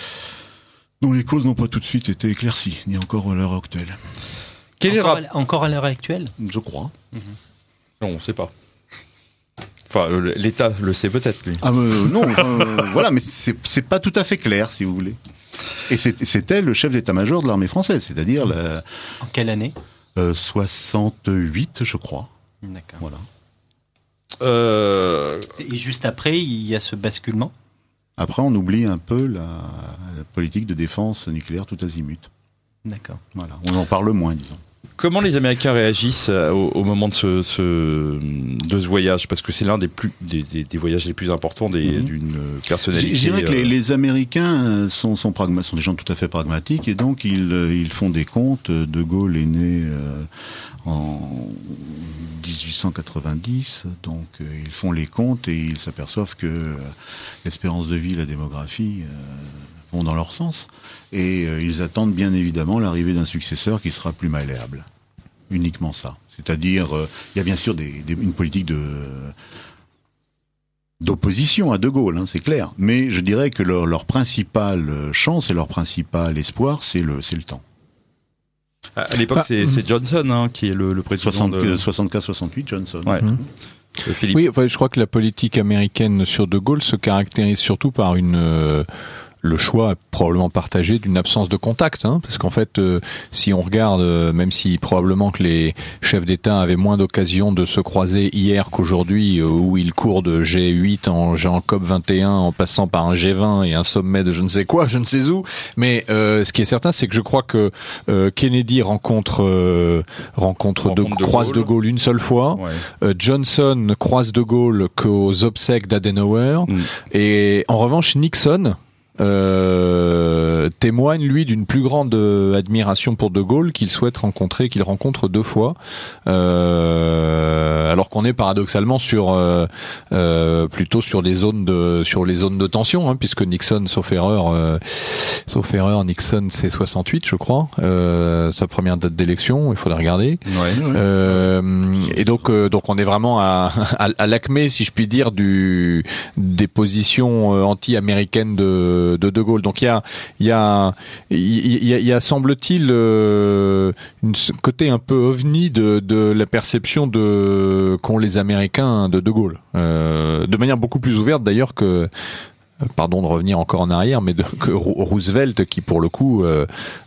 dont les causes n'ont pas tout de suite été éclaircies, ni encore à l'heure actuelle. Quel encore, est rap- encore à l'heure actuelle ? Je crois. Mm-hmm. Non, on ne sait pas. Enfin, l'État le sait peut-être, lui. Ah euh, non, euh, voilà, mais c'est, c'est pas tout à fait clair, si vous voulez. Et c'était, c'était le chef d'état-major de l'armée française, c'est-à-dire... La, en quelle année ? euh, soixante-huit, je crois. D'accord. Voilà. Euh... Et juste après, il y a ce basculement ? Après, on oublie un peu la, la politique de défense nucléaire tout azimut. D'accord. Voilà, on en parle moins, disons. Comment les Américains réagissent au, au moment de ce, ce, de ce voyage ? Parce que c'est l'un des, plus, des, des, des voyages les plus importants des, mmh. d'une personnalité. Je dirais que les, les Américains sont, sont, pragma- sont des gens tout à fait pragmatiques et donc ils, ils font des comptes. De Gaulle est né euh, en dix-huit cent quatre-vingt-dix, donc euh, ils font les comptes et ils s'aperçoivent que euh, l'espérance de vie, la démographie... Euh, vont dans leur sens. Et euh, ils attendent bien évidemment l'arrivée d'un successeur qui sera plus malléable. Uniquement ça. C'est-à-dire, il euh, y a bien sûr des, des, une politique de, d'opposition à De Gaulle, hein, c'est clair. Mais je dirais que leur, leur principale chance et leur principal espoir, c'est le, c'est le temps. À l'époque, ah, c'est, c'est Johnson hein, qui est le, le président de... soixante-quinze soixante-huit, Johnson. Ouais. Mmh. Philippe. Oui, enfin, je crois que la politique américaine sur De Gaulle se caractérise surtout par une... Euh, le choix probablement partagé d'une absence de contact, hein, parce qu'en fait, euh, si on regarde, euh, même si probablement que les chefs d'État avaient moins d'occasions de se croiser hier qu'aujourd'hui, euh, où ils courent de G huit en, en COP vingt et un, en passant par un G vingt et un sommet de je ne sais quoi, je ne sais où, mais euh, ce qui est certain, c'est que je crois que euh, Kennedy rencontre euh, rencontre, rencontre de, de croise Gaulle. de Gaulle une seule fois, ouais. euh, Johnson croise de Gaulle qu'aux obsèques d'Adenauer, mm. et en revanche Nixon Euh, témoigne lui d'une plus grande euh, admiration pour De Gaulle qu'il souhaite rencontrer, qu'il rencontre deux fois, euh, alors qu'on est paradoxalement sur euh, euh, plutôt sur les zones de sur les zones de tension, hein, puisque Nixon, sauf erreur, euh, sauf erreur, Nixon c'est soixante-huit, je crois, euh, sa première date d'élection, il faudrait regarder. Ouais, ouais. Euh, et donc euh, donc on est vraiment à, à à l'acmé, si je puis dire, du des positions anti-américaines de de, de De Gaulle. Donc il y a, il y a, il y a, il y a semble-t-il euh, une côté un peu ovni de, de la perception de qu'ont les Américains de De Gaulle, euh, de manière beaucoup plus ouverte d'ailleurs que. Pardon de revenir encore en arrière, mais de, que Roosevelt, qui pour le coup euh,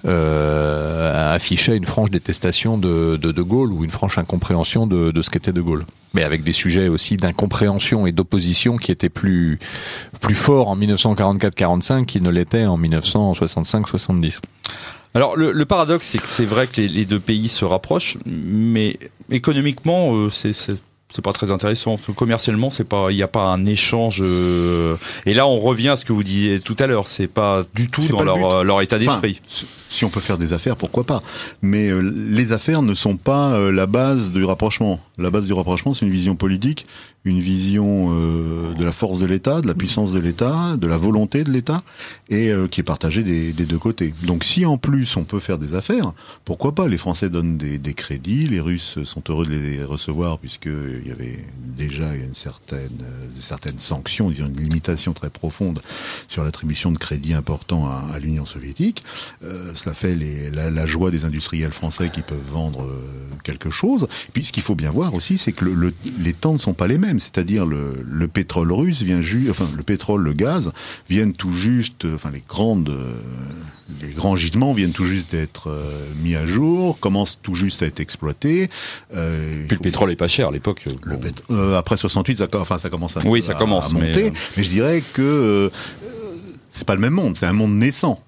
euh, affichait une franche détestation de, de De Gaulle ou une franche incompréhension de, de ce qu'était De Gaulle, mais avec des sujets aussi d'incompréhension et d'opposition qui étaient plus plus forts en dix-neuf cent quarante-quatre quarante-cinq qu'ils ne l'étaient en dix-neuf cent soixante-cinq soixante-dix. Alors le, le paradoxe, c'est que c'est vrai que les, les deux pays se rapprochent, mais économiquement, euh, c'est, c'est c'est pas très intéressant. Commercialement, c'est pas, il n'y a pas un échange. Euh... Et là, on revient à ce que vous disiez tout à l'heure. C'est pas du tout c'est dans leur, leur état d'esprit. Enfin, si on peut faire des affaires, pourquoi pas. Mais euh, les affaires ne sont pas euh, la base du rapprochement. La base du rapprochement, c'est une vision politique, une vision euh, de la force de l'État, de la puissance de l'État, de la volonté de l'État, et euh, qui est partagée des, des deux côtés. Donc si en plus on peut faire des affaires, pourquoi pas. Les Français donnent des, des crédits, les Russes sont heureux de les recevoir puisqu'il y avait déjà une certaine, euh, certaines sanctions, une limitation très profonde sur l'attribution de crédits importants à, à l'Union soviétique. Euh, cela fait les, la, la joie des industriels français qui peuvent vendre euh, quelque chose. Et puis ce qu'il faut bien voir aussi, c'est que le, le, les temps ne sont pas les mêmes. C'est-à-dire le, le pétrole russe vient juste, enfin le pétrole, le gaz viennent tout juste, enfin les grandes, euh, les grands gisements viennent tout juste d'être euh, mis à jour, commencent tout juste à être exploités. Euh, Puis le pétrole est pas cher à l'époque. Le bon. pét- euh, après soixante-huit, ça, enfin ça commence à, oui, ça à, commence, à monter. Mais, mais je dirais que euh, c'est pas le même monde, c'est un monde naissant.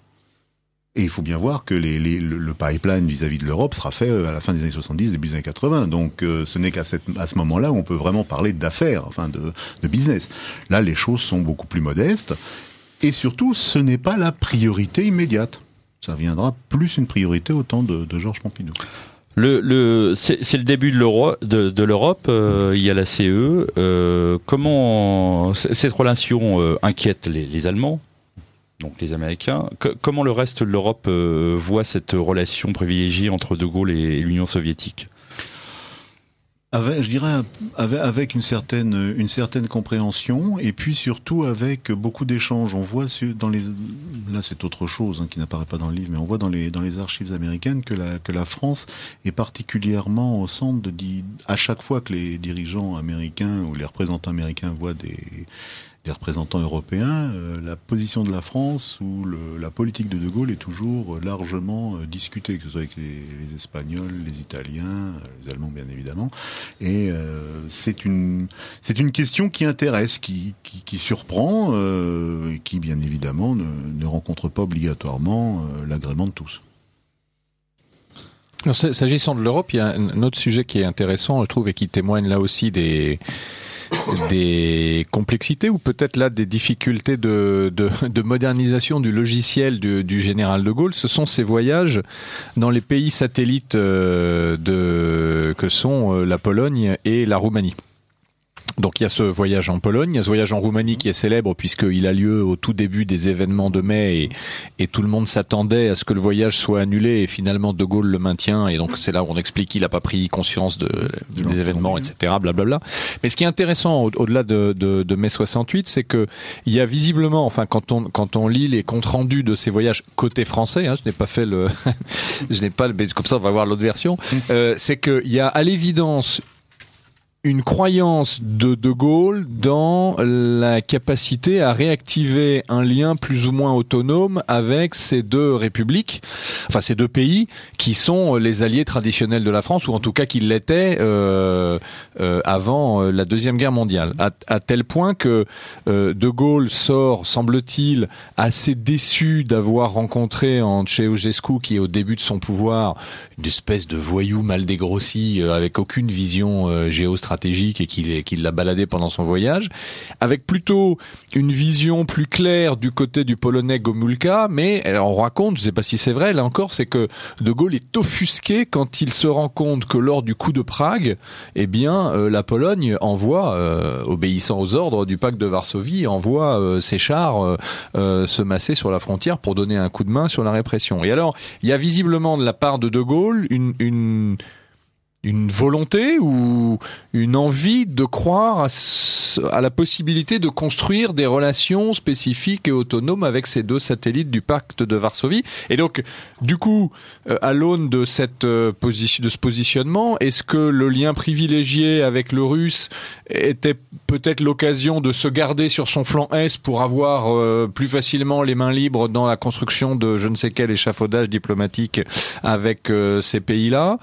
Et il faut bien voir que les, les, le, le pipeline vis-à-vis de l'Europe sera fait à la fin des années soixante-dix, début des années quatre-vingts. Donc euh, ce n'est qu'à cette, à ce moment-là où on peut vraiment parler d'affaires, enfin de, de business. Là, les choses sont beaucoup plus modestes. Et surtout, ce n'est pas la priorité immédiate. Ça viendra plus une priorité au temps de, de Georges Pompidou. Le, le, c'est, c'est le début de l'Europe. De, de l'Europe euh, il y a la C E. Euh, comment cette relation euh, inquiète les, les Allemands, donc les Américains. Que, comment le reste de l'Europe euh, voit cette relation privilégiée entre De Gaulle et, et l'Union soviétique? Avec, je dirais, avec, avec une certaine, une certaine compréhension, et puis surtout avec beaucoup d'échanges. On voit dans les, là c'est autre chose hein, qui n'apparaît pas dans le livre, mais on voit dans les, dans les archives américaines que la, que la France est particulièrement au centre de, à chaque fois que les dirigeants américains ou les représentants américains voient des, des représentants européens, euh, la position de la France ou le, la politique de De Gaulle est toujours largement euh, discutée, que ce soit avec les, les Espagnols, les Italiens, les Allemands bien évidemment. Et euh, c'est une c'est une question qui intéresse, qui qui, qui surprend, euh, et qui bien évidemment ne, ne rencontre pas obligatoirement euh, l'agrément de tous. Alors, s'agissant de l'Europe, il y a un autre sujet qui est intéressant, je trouve, et qui témoigne là aussi des des complexités ou peut-être là des difficultés de, de, de modernisation du logiciel du, du général de Gaulle. Ce sont ces voyages dans les pays satellites de, que sont la Pologne et la Roumanie. Donc il y a ce voyage en Pologne, il y a ce voyage en Roumanie qui est célèbre puisqu'il a lieu au tout début des événements de mai et, et tout le monde s'attendait à ce que le voyage soit annulé et finalement De Gaulle le maintient et donc c'est là où on explique qu'il n'a pas pris conscience de, de des événements, et cetera. Blablabla. Mais ce qui est intéressant au, au-delà de, de, de mai soixante-huit, c'est que il y a visiblement, enfin quand on quand on lit les comptes rendus de ces voyages côté français, hein, je n'ai pas fait le, je n'ai pas le, comme ça on va voir l'autre version, euh, c'est que il y a à l'évidence une croyance de De Gaulle dans la capacité à réactiver un lien plus ou moins autonome avec ces deux républiques, enfin ces deux pays qui sont les alliés traditionnels de la France, ou en tout cas qui l'étaient euh, euh, avant la Deuxième Guerre mondiale. À, à tel point que euh, De Gaulle sort, semble-t-il, assez déçu d'avoir rencontré en Ceausescu, qui est au début de son pouvoir, une espèce de voyou mal dégrossi, euh, avec aucune vision euh, géostratégique, stratégique et qu'il, qu'il l'a baladé pendant son voyage, avec plutôt une vision plus claire du côté du Polonais Gomulka, mais alors on raconte, je ne sais pas si c'est vrai, là encore, c'est que De Gaulle est offusqué quand il se rend compte que lors du coup de Prague, eh bien, euh, la Pologne envoie, euh, obéissant aux ordres du pacte de Varsovie, envoie euh, ses chars euh, euh, se masser sur la frontière pour donner un coup de main sur la répression. Et alors, il y a visiblement de la part de De Gaulle une... une une volonté ou une envie de croire à, ce, à la possibilité de construire des relations spécifiques et autonomes avec ces deux satellites du pacte de Varsovie. Et donc, du coup, euh, à l'aune de cette euh, position, de ce positionnement, est-ce que le lien privilégié avec le russe était peut-être l'occasion de se garder sur son flanc Est pour avoir euh, plus facilement les mains libres dans la construction de je ne sais quel échafaudage diplomatique avec euh, ces pays-là?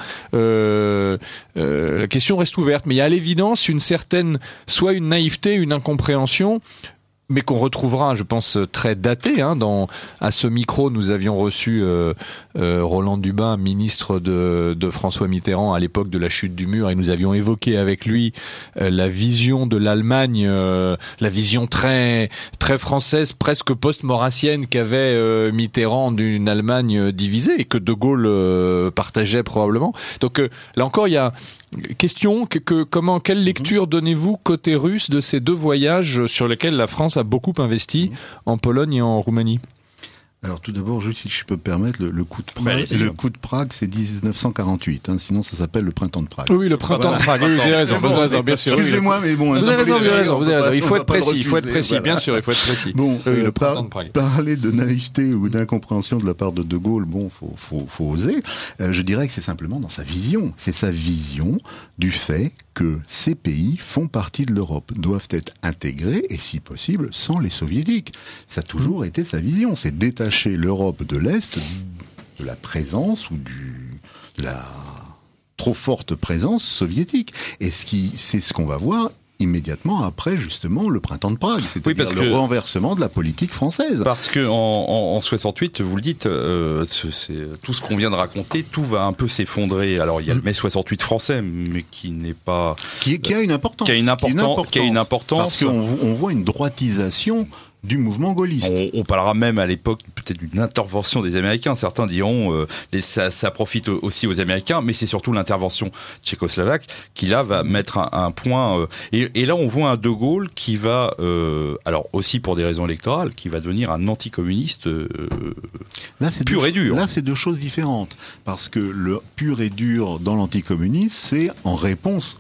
euh, Euh, la question reste ouverte, mais il y a à l'évidence une certaine, soit une naïveté, une incompréhension, mais qu'on retrouvera, je pense, très daté. Hein, dans, à ce micro, nous avions reçu euh, euh, Roland Dubin, ministre de, de François Mitterrand à l'époque de la chute du mur, et nous avions évoqué avec lui euh, la vision de l'Allemagne, euh, la vision très très française, presque post-maurassienne qu'avait euh, Mitterrand d'une Allemagne divisée, et que De Gaulle euh, partageait probablement. Donc euh, là encore, il y a question, que, que, comment, quelle lecture donnez-vous côté russe de ces deux voyages sur lesquels la France a beaucoup investi, en Pologne et en Roumanie? Alors tout d'abord, juste si je peux me permettre, le, le coup de Prague, bah, le coup de Prague, c'est dix-neuf cent quarante-huit. Hein, sinon, ça s'appelle le printemps de Prague. Oui, le printemps voilà. de Prague. Oui, vous avez raison, vous avez raison, bien sûr. Excusez-moi, mais bon, vous avez raison, vous avez raison, vous avez raison. Il faut être précis, il faut être précis, voilà. bien sûr, il faut être précis. Bon, oui, euh, le printemps par, de Prague. Parler de naïveté ou d'incompréhension de la part de De Gaulle, bon, faut, faut, faut oser. Euh, je dirais que c'est simplement dans sa vision. C'est sa vision du fait que ces pays font partie de l'Europe, doivent être intégrés, et si possible, sans les soviétiques. Ça a toujours été sa vision, c'est détacher l'Europe de l'Est de la présence ou du, de la trop forte présence soviétique. Et ce qui, c'est ce qu'on va voir immédiatement après, justement, le printemps de Prague, c'est-à-dire oui, le que, renversement de la politique française. Parce que en, en, en soixante-huit, vous le dites, euh, c'est, tout ce qu'on vient de raconter, tout va un peu s'effondrer. Alors il y a le mai soixante-huit français, mais qui n'est pas qui, qui a une importance, qui a une, important, qui a une importance, qui a une importance, parce qu'on on voit une droitisation du mouvement gaulliste. On, on parlera même à l'époque peut-être d'une intervention des Américains. Certains diront euh, les, ça, ça profite aussi aux Américains, mais c'est surtout l'intervention tchécoslovaque qui là va mettre un, un point. Euh, et, et là, on voit un De Gaulle qui va, euh, alors aussi pour des raisons électorales, qui va devenir un anticommuniste euh, là, c'est pur deux, et dur. Là, c'est deux choses différentes, parce que le pur et dur dans l'anticommunisme, c'est en réponse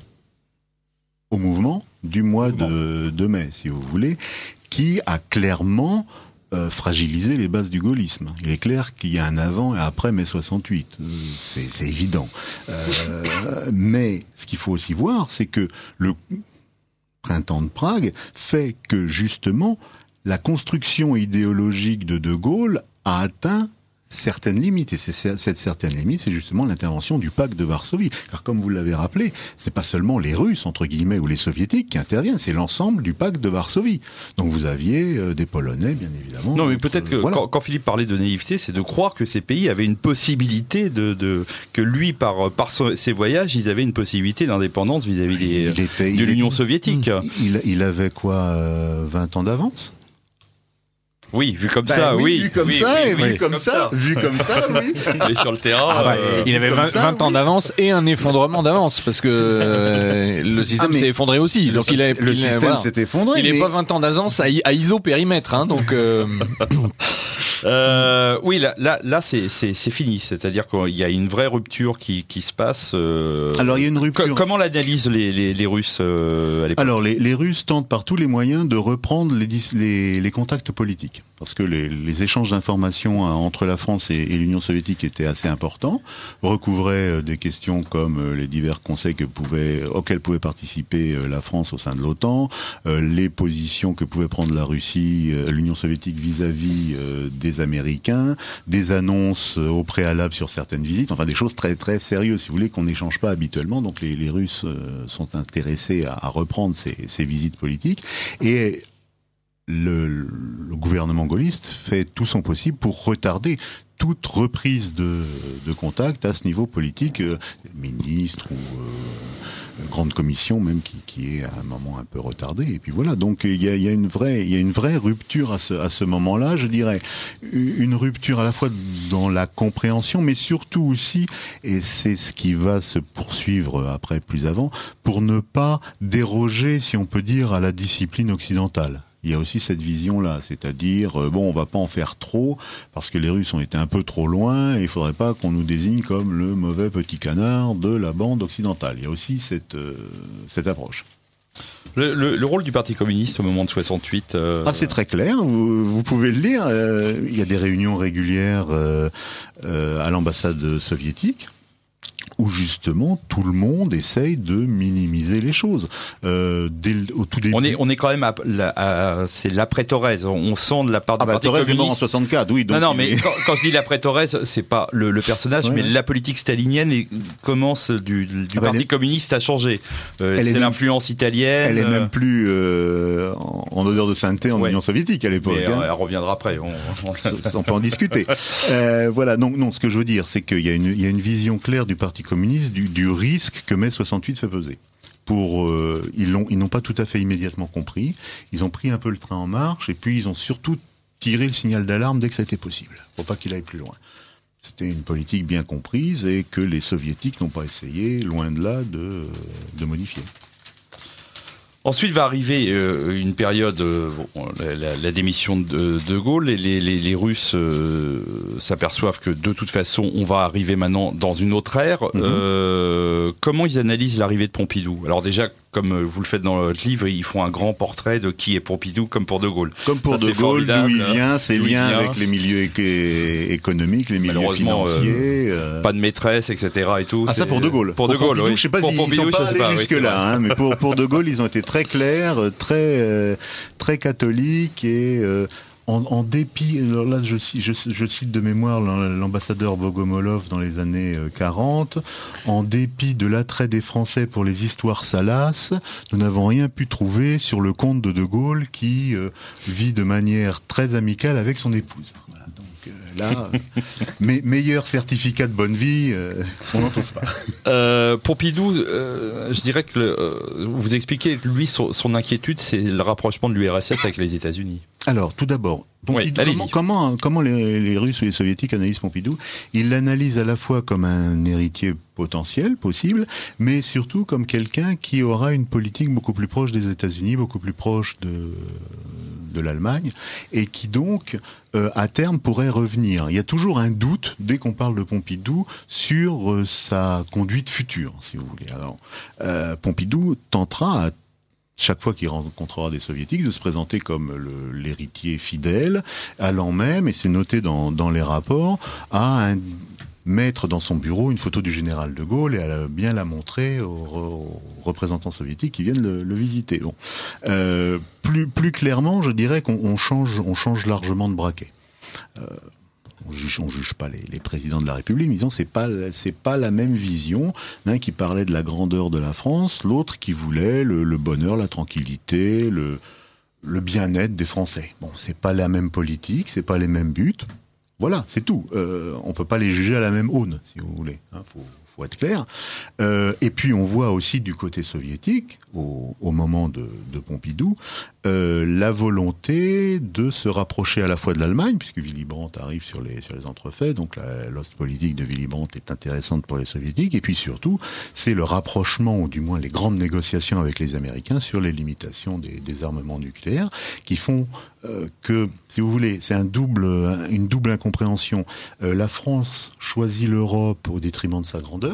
au mouvement du mois de, de mai, si vous voulez, qui a clairement euh, fragilisé les bases du gaullisme. Il est clair qu'il y a un avant et après mai soixante-huit. Euh, c'est, c'est évident. Euh, mais ce qu'il faut aussi voir, c'est que le printemps de Prague fait que, justement, la construction idéologique de De Gaulle a atteint certaines limites, et c'est, cette certaine limite, c'est justement l'intervention du pacte de Varsovie. Car comme vous l'avez rappelé, c'est pas seulement les Russes, entre guillemets, ou les Soviétiques qui interviennent, c'est l'ensemble du pacte de Varsovie. Donc vous aviez euh, des Polonais, bien évidemment. Non, mais peut-être que euh, voilà. quand, quand Philippe parlait de naïveté, c'est de croire que ces pays avaient une possibilité de, de que lui, par par ses voyages, ils avaient une possibilité d'indépendance vis-à-vis des, il était, de il l'Union est, soviétique. Il, il avait quoi, euh, vingt ans d'avance? Oui, vu comme bah ça, oui, oui. Vu comme oui, ça, oui, et oui, vu comme, comme ça, ça, vu comme ça, oui. Il est sur le terrain. Ah bah, euh, il avait vingt, ça, vingt ans oui. d'avance et un effondrement d'avance, parce que euh, le système ah, s'est effondré aussi. Le, donc il a, le il, système voilà. s'est effondré. Il n'est mais... pas vingt ans d'avance à, à isopérimètre, hein, donc. Euh... Euh, oui, là, là, là, c'est, c'est, c'est fini. C'est-à-dire qu'il y a une vraie rupture qui, qui se passe. Euh... Alors, il y a une rupture. Co- comment l'analysent les, les, les Russes euh, à l'époque? Alors, les, les Russes tentent par tous les moyens de reprendre les, les, les contacts politiques, parce que les, les échanges d'informations entre la France et, et l'Union soviétique étaient assez importants, recouvraient des questions comme les divers conseils que pouvait, auxquels pouvait participer la France au sein de l'OTAN, euh, les positions que pouvait prendre la Russie, euh, l'Union soviétique vis-à-vis euh, des Américains, des annonces au préalable sur certaines visites, enfin des choses très très sérieuses, si vous voulez, qu'on n'échange pas habituellement. Donc les, les Russes euh, sont intéressés à, à reprendre ces, ces visites politiques, et le, le gouvernement gaulliste fait tout son possible pour retarder toute reprise de, de contact à ce niveau politique, euh, ministre ou euh, grande commission même qui, qui est à un moment un peu retardé. Et puis voilà, donc il y a, il y a une vraie, il y a une vraie rupture à ce, à ce moment-là, je dirais, une rupture à la fois dans la compréhension, mais surtout aussi, et c'est ce qui va se poursuivre après plus avant, pour ne pas déroger, si on peut dire, à la discipline occidentale. il y a aussi cette vision-là, c'est-à-dire, euh, bon, on va pas en faire trop, parce que les Russes ont été un peu trop loin, et il faudrait pas qu'on nous désigne comme le mauvais petit canard de la bande occidentale. Il y a aussi cette, euh, cette approche. Le, le, le rôle du Parti communiste au moment de soixante-huit euh... Ah, c'est très clair, vous, vous pouvez le lire. Euh, il y a des réunions régulières euh, euh, à l'ambassade soviétique, où justement tout le monde essaye de minimiser les choses. Euh, dès le, au tout début, on est on est quand même à, à, à c'est l'après Thorez. On sent de la part du ah bah, Parti Thorez communiste. est mort en soixante-quatre, oui. Donc non non, mais est... quand, quand je dis l'après Thorez, c'est pas le, le personnage, ouais, mais ouais. La politique stalinienne et, commence du, du ah bah Parti est... communiste à changer. Euh, c'est l'influence même... italienne. Elle est même plus euh, en, en odeur de sainteté en ouais. Union soviétique à l'époque. Mais, hein. Elle reviendra après. On, on... on peut en discuter. euh, voilà. Donc non, ce que je veux dire, c'est qu'il y a une il y a une vision claire du Parti communiste du, du risque que mai soixante-huit fait peser. Pour, euh, ils l'ont, ils n'ont pas tout à fait immédiatement compris. Ils ont pris un peu le train en marche et puis ils ont surtout tiré le signal d'alarme dès que ça a été possible, pour pas qu'il aille plus loin. C'était une politique bien comprise et que les soviétiques n'ont pas essayé, loin de là, de, de modifier. Ensuite va arriver euh, une période, euh, bon, la, la, la démission de De Gaulle, et les, les, les Russes euh, s'aperçoivent que de toute façon on va arriver maintenant dans une autre ère. Mm-hmm. Euh, comment ils analysent l'arrivée de Pompidou ? Alors déjà, comme vous le faites dans votre livre, ils font un grand portrait de qui est Pompidou, comme pour De Gaulle. Comme pour Ça, De Gaulle, d'où il vient, ses liens avec les milieux éc- économiques, les milieux financiers. Euh, pas de maîtresse, et cetera. Et tout. Ah, c'est... ça pour De Gaulle. Pour De Gaulle, Pompidou, oui. Je sais pas pour s'ils Pompidou, sont pas allés pas, jusque-là, oui, hein, mais pour, pour De Gaulle, ils ont été très clairs, très, euh, très catholiques et... Euh, En, en dépit, alors là je, je, je cite de mémoire l'ambassadeur Bogomolov dans les années quarante, en dépit de l'attrait des Français pour les histoires salaces, nous n'avons rien pu trouver sur le compte de De Gaulle qui euh, vit de manière très amicale avec son épouse. Voilà, donc euh, là, me, meilleur certificat de bonne vie, euh, on n'en trouve pas. Euh, Pompidou, euh, je dirais que le, euh, vous expliquez, lui, son, son inquiétude, c'est le rapprochement de l'U R S S avec les États-Unis. Alors, tout d'abord, Pompidou, oui, comment, comment, comment les, les Russes ou les Soviétiques analysent Pompidou ? Ils l'analysent à la fois comme un héritier potentiel, possible, mais surtout comme quelqu'un qui aura une politique beaucoup plus proche des États-Unis, beaucoup plus proche de, de l'Allemagne, et qui donc, euh, à terme, pourrait revenir. Il y a toujours un doute, dès qu'on parle de Pompidou, sur euh, sa conduite future, si vous voulez. Alors, euh, Pompidou tentera à chaque fois qu'il rencontrera des soviétiques, de se présenter comme le, l'héritier fidèle, allant même, et c'est noté dans, dans les rapports, à un, mettre dans son bureau une photo du général de Gaulle et à bien la montrer aux, aux représentants soviétiques qui viennent le, le visiter. Bon. Euh, plus, plus clairement, je dirais qu'on on change, on change largement de braquet. Euh, On juge, on juge pas les, les présidents de la République, mais disons c'est pas c'est pas la même vision. L'un qui parlait de la grandeur de la France, l'autre qui voulait le, le bonheur, la tranquillité, le le bien-être des Français. Bon, c'est pas la même politique, c'est pas les mêmes buts. Voilà, c'est tout. Euh, on peut pas les juger à la même aune, si vous voulez. Hein, faut faut être clair. Euh, et puis on voit aussi du côté soviétique, au, au moment de, de Pompidou, euh, la volonté de se rapprocher à la fois de l'Allemagne, puisque Willy Brandt arrive sur les sur les entrefaits, donc la l'ost politique de Willy Brandt est intéressante pour les soviétiques, et puis surtout, c'est le rapprochement, ou du moins les grandes négociations avec les Américains sur les limitations des, des armements nucléaires, qui font euh, que, si vous voulez, c'est un double, une double incompréhension. Euh, la France choisit l'Europe au détriment de sa grandeur,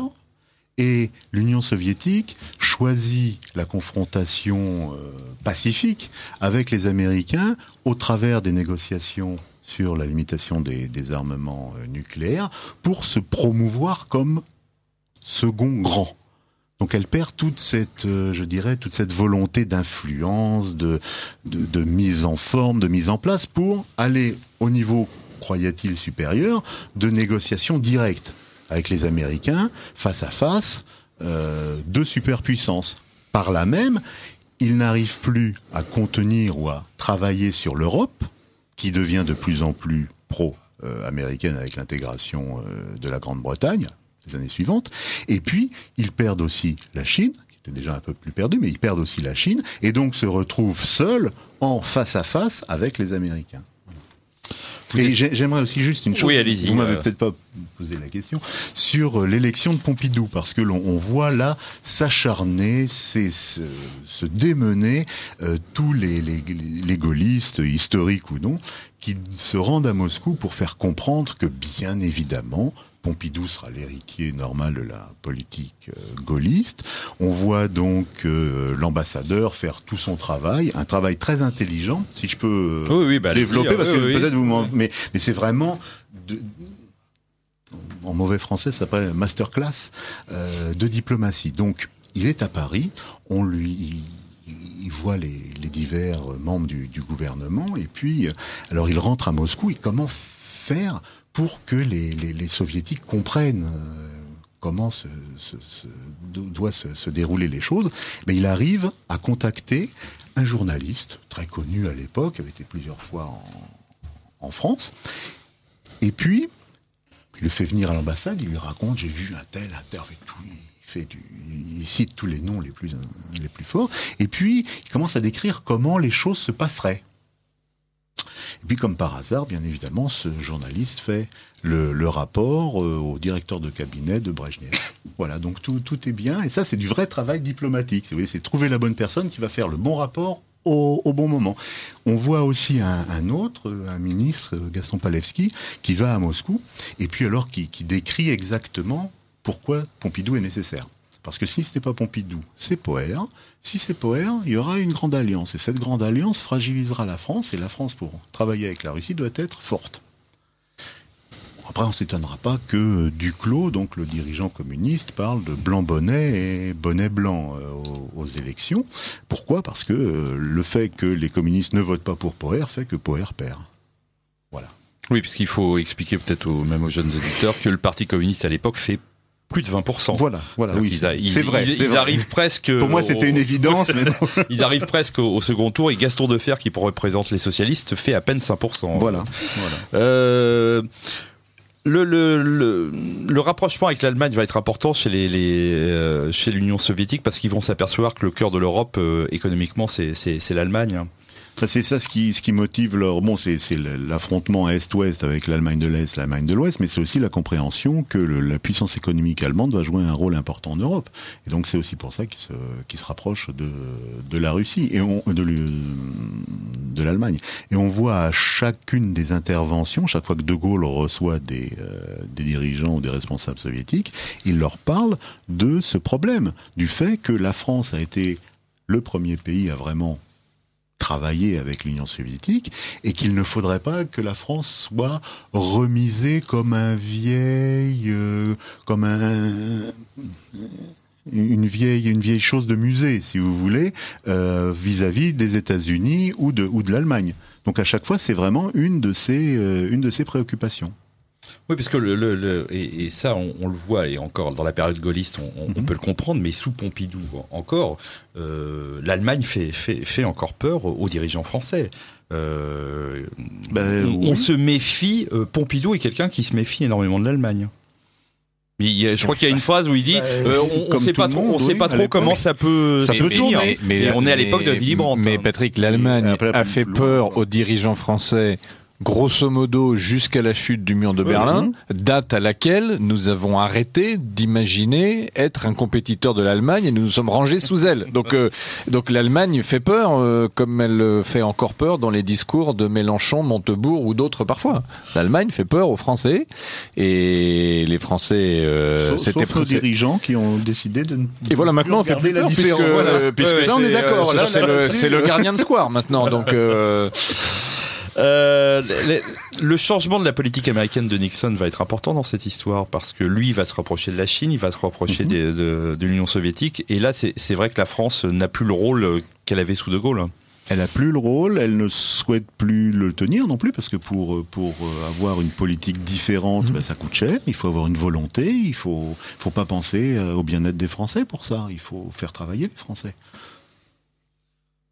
et l'Union soviétique choisit la confrontation euh, pacifique avec les Américains au travers des négociations sur la limitation des, des armements euh, nucléaires pour se promouvoir comme second grand. Donc elle perd toute cette, euh, je dirais, toute cette volonté d'influence, de, de, de mise en forme, de mise en place pour aller au niveau, croyait-il, supérieur, de négociations directes avec les Américains, face à face, euh, deux superpuissances. Par là même, ils n'arrivent plus à contenir ou à travailler sur l'Europe, qui devient de plus en plus pro-américaine avec l'intégration euh, de la Grande-Bretagne les années suivantes. Et puis, ils perdent aussi la Chine, qui était déjà un peu plus perdue, mais ils perdent aussi la Chine, et donc se retrouvent seuls en face à face avec les Américains. Et j'aimerais aussi juste une chose. Oui, allez-y. Vous m'avez euh... peut-être pas posé la question sur l'élection de Pompidou, parce que l'on on voit là s'acharner, se, se démener euh, tous les, les, les gaullistes, historiques ou non, qui se rendent à Moscou pour faire comprendre que, bien évidemment, Pompidou sera l'héritier normal de la politique euh, gaulliste. On voit donc euh, l'ambassadeur faire tout son travail, un travail très intelligent, si je peux euh, oui, oui, bah, développer, dire, parce oui, que oui. peut-être vous m'en... Mais, mais c'est vraiment... De... En mauvais français, ça s'appelle masterclass euh, de diplomatie. Donc, il est à Paris, on lui... Il voit les, les divers membres du, du gouvernement, et puis, alors il rentre à Moscou, et comment faire pour que les, les, les soviétiques comprennent euh, comment se, se, se, doivent se, se dérouler les choses. Mais il arrive à contacter un journaliste très connu à l'époque, qui avait été plusieurs fois en, en France, et puis il le fait venir à l'ambassade, il lui raconte, j'ai vu un tel, un tel, avec tout, il fait du, il cite tous les noms les plus, les plus forts, et puis il commence à décrire comment les choses se passeraient. Et puis, comme par hasard, bien évidemment, ce journaliste fait le, le rapport euh, au directeur de cabinet de Brejnev. Voilà, donc tout, tout est bien. Et ça, c'est du vrai travail diplomatique. Vous voyez, c'est trouver la bonne personne qui va faire le bon rapport au, au bon moment. On voit aussi un, un autre, un ministre, Gaston Palevski, qui va à Moscou, et puis alors qui, qui décrit exactement pourquoi Pompidou est nécessaire. Parce que si ce n'est pas Pompidou, c'est Poher. Si c'est Poher, il y aura une grande alliance. Et cette grande alliance fragilisera la France. Et la France, pour travailler avec la Russie, doit être forte. Après, on ne s'étonnera pas que Duclos, donc le dirigeant communiste, parle de blanc-bonnet et bonnet-blanc euh, aux, aux élections. Pourquoi ? Parce que euh, le fait que les communistes ne votent pas pour Poher fait que Poher perd. Voilà. Oui, puisqu'il faut expliquer peut-être aux, même aux jeunes auditeurs que le Parti communiste à l'époque fait plus de vingt pour cent. Voilà, voilà, oui. Ils, a, ils, c'est vrai. Ils, c'est ils vrai. arrivent presque. Pour moi, au, c'était une évidence, mais bon. Ils arrivent presque au, au second tour et Gaston Defferre, qui représente les socialistes, fait à peine cinq pour cent. Voilà. voilà. Euh, le, le, le, le rapprochement avec l'Allemagne va être important chez les, les euh, chez l'Union soviétique parce qu'ils vont s'apercevoir que le cœur de l'Europe, euh, économiquement, c'est, c'est, c'est l'Allemagne. Enfin, c'est ça ce qui, ce qui motive leur... Bon, c'est, c'est l'affrontement Est-Ouest avec l'Allemagne de l'Est, l'Allemagne de l'Ouest, mais c'est aussi la compréhension que le, la puissance économique allemande va jouer un rôle important en Europe. Et donc, c'est aussi pour ça qu'ils se, qu'ils se rapprochent de, de la Russie, et on, de, de l'Allemagne. Et on voit à chacune des interventions, chaque fois que De Gaulle reçoit des, euh, des dirigeants ou des responsables soviétiques, il leur parle de ce problème, du fait que la France a été le premier pays à vraiment travailler avec l'Union soviétique et qu'il ne faudrait pas que la France soit remisée comme un vieil, euh, comme un, une vieille, une vieille chose de musée, si vous voulez, euh, vis-à-vis des États-Unis ou de, ou de l'Allemagne. Donc à chaque fois, c'est vraiment une de ces, euh, une de ces préoccupations. Oui, parce que le, le, le et, et ça, on, on le voit, et encore dans la période gaulliste, on, on, mm-hmm. on peut le comprendre, mais sous Pompidou encore, euh, l'Allemagne fait, fait, fait encore peur aux dirigeants français. Euh, ben, on, oui. on se méfie. Euh, Pompidou est quelqu'un qui se méfie énormément de l'Allemagne. Mais il y a, je crois qu'il y a une phrase où il dit, euh, on ne sait pas trop, on sait pas trop comment ça peut ça se peut finir. Mais, mais, et on est à l'époque mais, de Willy Brandt. Mais Patrick, l'Allemagne après, a fait peur aux dirigeants français. Grosso modo, jusqu'à la chute du mur de Berlin, oui. date à laquelle nous avons arrêté d'imaginer être un compétiteur de l'Allemagne et nous nous sommes rangés sous elle. Donc, euh, donc l'Allemagne fait peur, euh, comme elle fait encore peur dans les discours de Mélenchon, Montebourg ou d'autres parfois. L'Allemagne fait peur aux Français et les Français, euh, sauf, c'était sauf aux dirigeants qui ont décidé de ne et voilà, maintenant on fait plus peur puisque, voilà. puisque ouais, là on est d'accord. Euh, là, c'est, là, le, là, c'est le gardien de square maintenant. Donc euh, Euh, le, le changement de la politique américaine de Nixon va être important dans cette histoire parce que lui va se rapprocher de la Chine, il va se rapprocher mm-hmm. des, de, de l'Union soviétique et là c'est, c'est vrai que la France n'a plus le rôle qu'elle avait sous De Gaulle. Elle a plus le rôle, elle ne souhaite plus le tenir non plus parce que pour pour avoir une politique différente, mmh. ben, ça coûte cher. Il faut avoir une volonté, il faut faut pas penser au bien-être des Français pour ça. Il faut faire travailler les Français.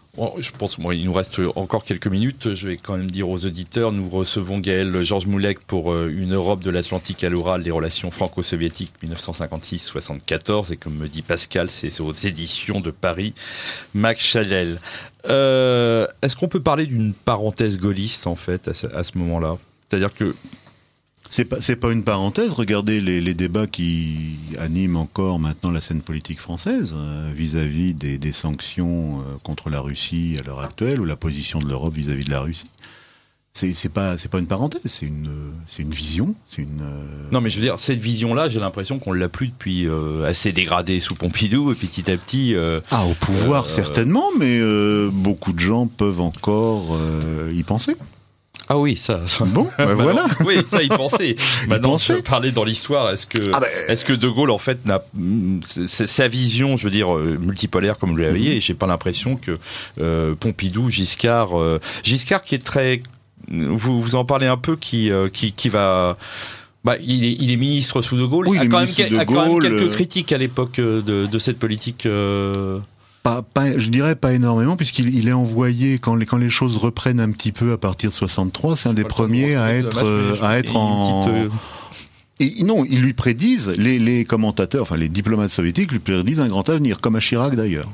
Je pense qu'il bon, nous reste encore quelques minutes. Je vais quand même dire aux auditeurs, nous recevons Gaël Georges Moulek pour Une Europe de l'Atlantique à l'Oural, les relations franco-soviétiques dix-neuf cent cinquante-six soixante-quatorze. Et comme me dit Pascal, c'est aux éditions de Paris, Max Chalel. Euh, est-ce qu'on peut parler d'une parenthèse gaulliste, en fait, à ce, à ce moment-là ? C'est-à-dire que... C'est pas, c'est pas une parenthèse. Regardez les, les débats qui animent encore maintenant la scène politique française euh, vis-à-vis des, des sanctions euh, contre la Russie à l'heure actuelle, ou la position de l'Europe vis-à-vis de la Russie. C'est, c'est pas, c'est pas une parenthèse. C'est une, c'est une vision. C'est une. Euh... Non, mais je veux dire, cette vision-là, j'ai l'impression qu'on l'a plus depuis euh, assez dégradée sous Pompidou, et petit à petit. Euh, ah, au pouvoir euh, certainement, mais euh, beaucoup de gens peuvent encore euh, y penser. Ah oui, ça. ça. Bon, ben voilà. Oui, ça, y penser. Maintenant, je veux parler dans l'histoire. Est-ce que, ah ben... est-ce que De Gaulle, en fait, n'a c'est, sa vision, je veux dire, multipolaire, comme vous l'avez dit, et j'ai pas l'impression que euh, Pompidou, Giscard, euh, Giscard qui est très, vous vous en parlez un peu, qui euh, qui qui va. Bah, il est, il est ministre sous De Gaulle. Oui, il a quand, même, a quand même quelques euh... critiques à l'époque de, de cette politique. Euh... Pas, pas, je dirais pas énormément, puisqu'il il est envoyé quand les, quand les choses reprennent un petit peu à partir de soixante-trois. C'est un des premiers à être, euh, à être en. Petite, euh... Et non, ils lui prédisent, les, les commentateurs, enfin les diplomates soviétiques lui prédisent un grand avenir, comme à Chirac d'ailleurs.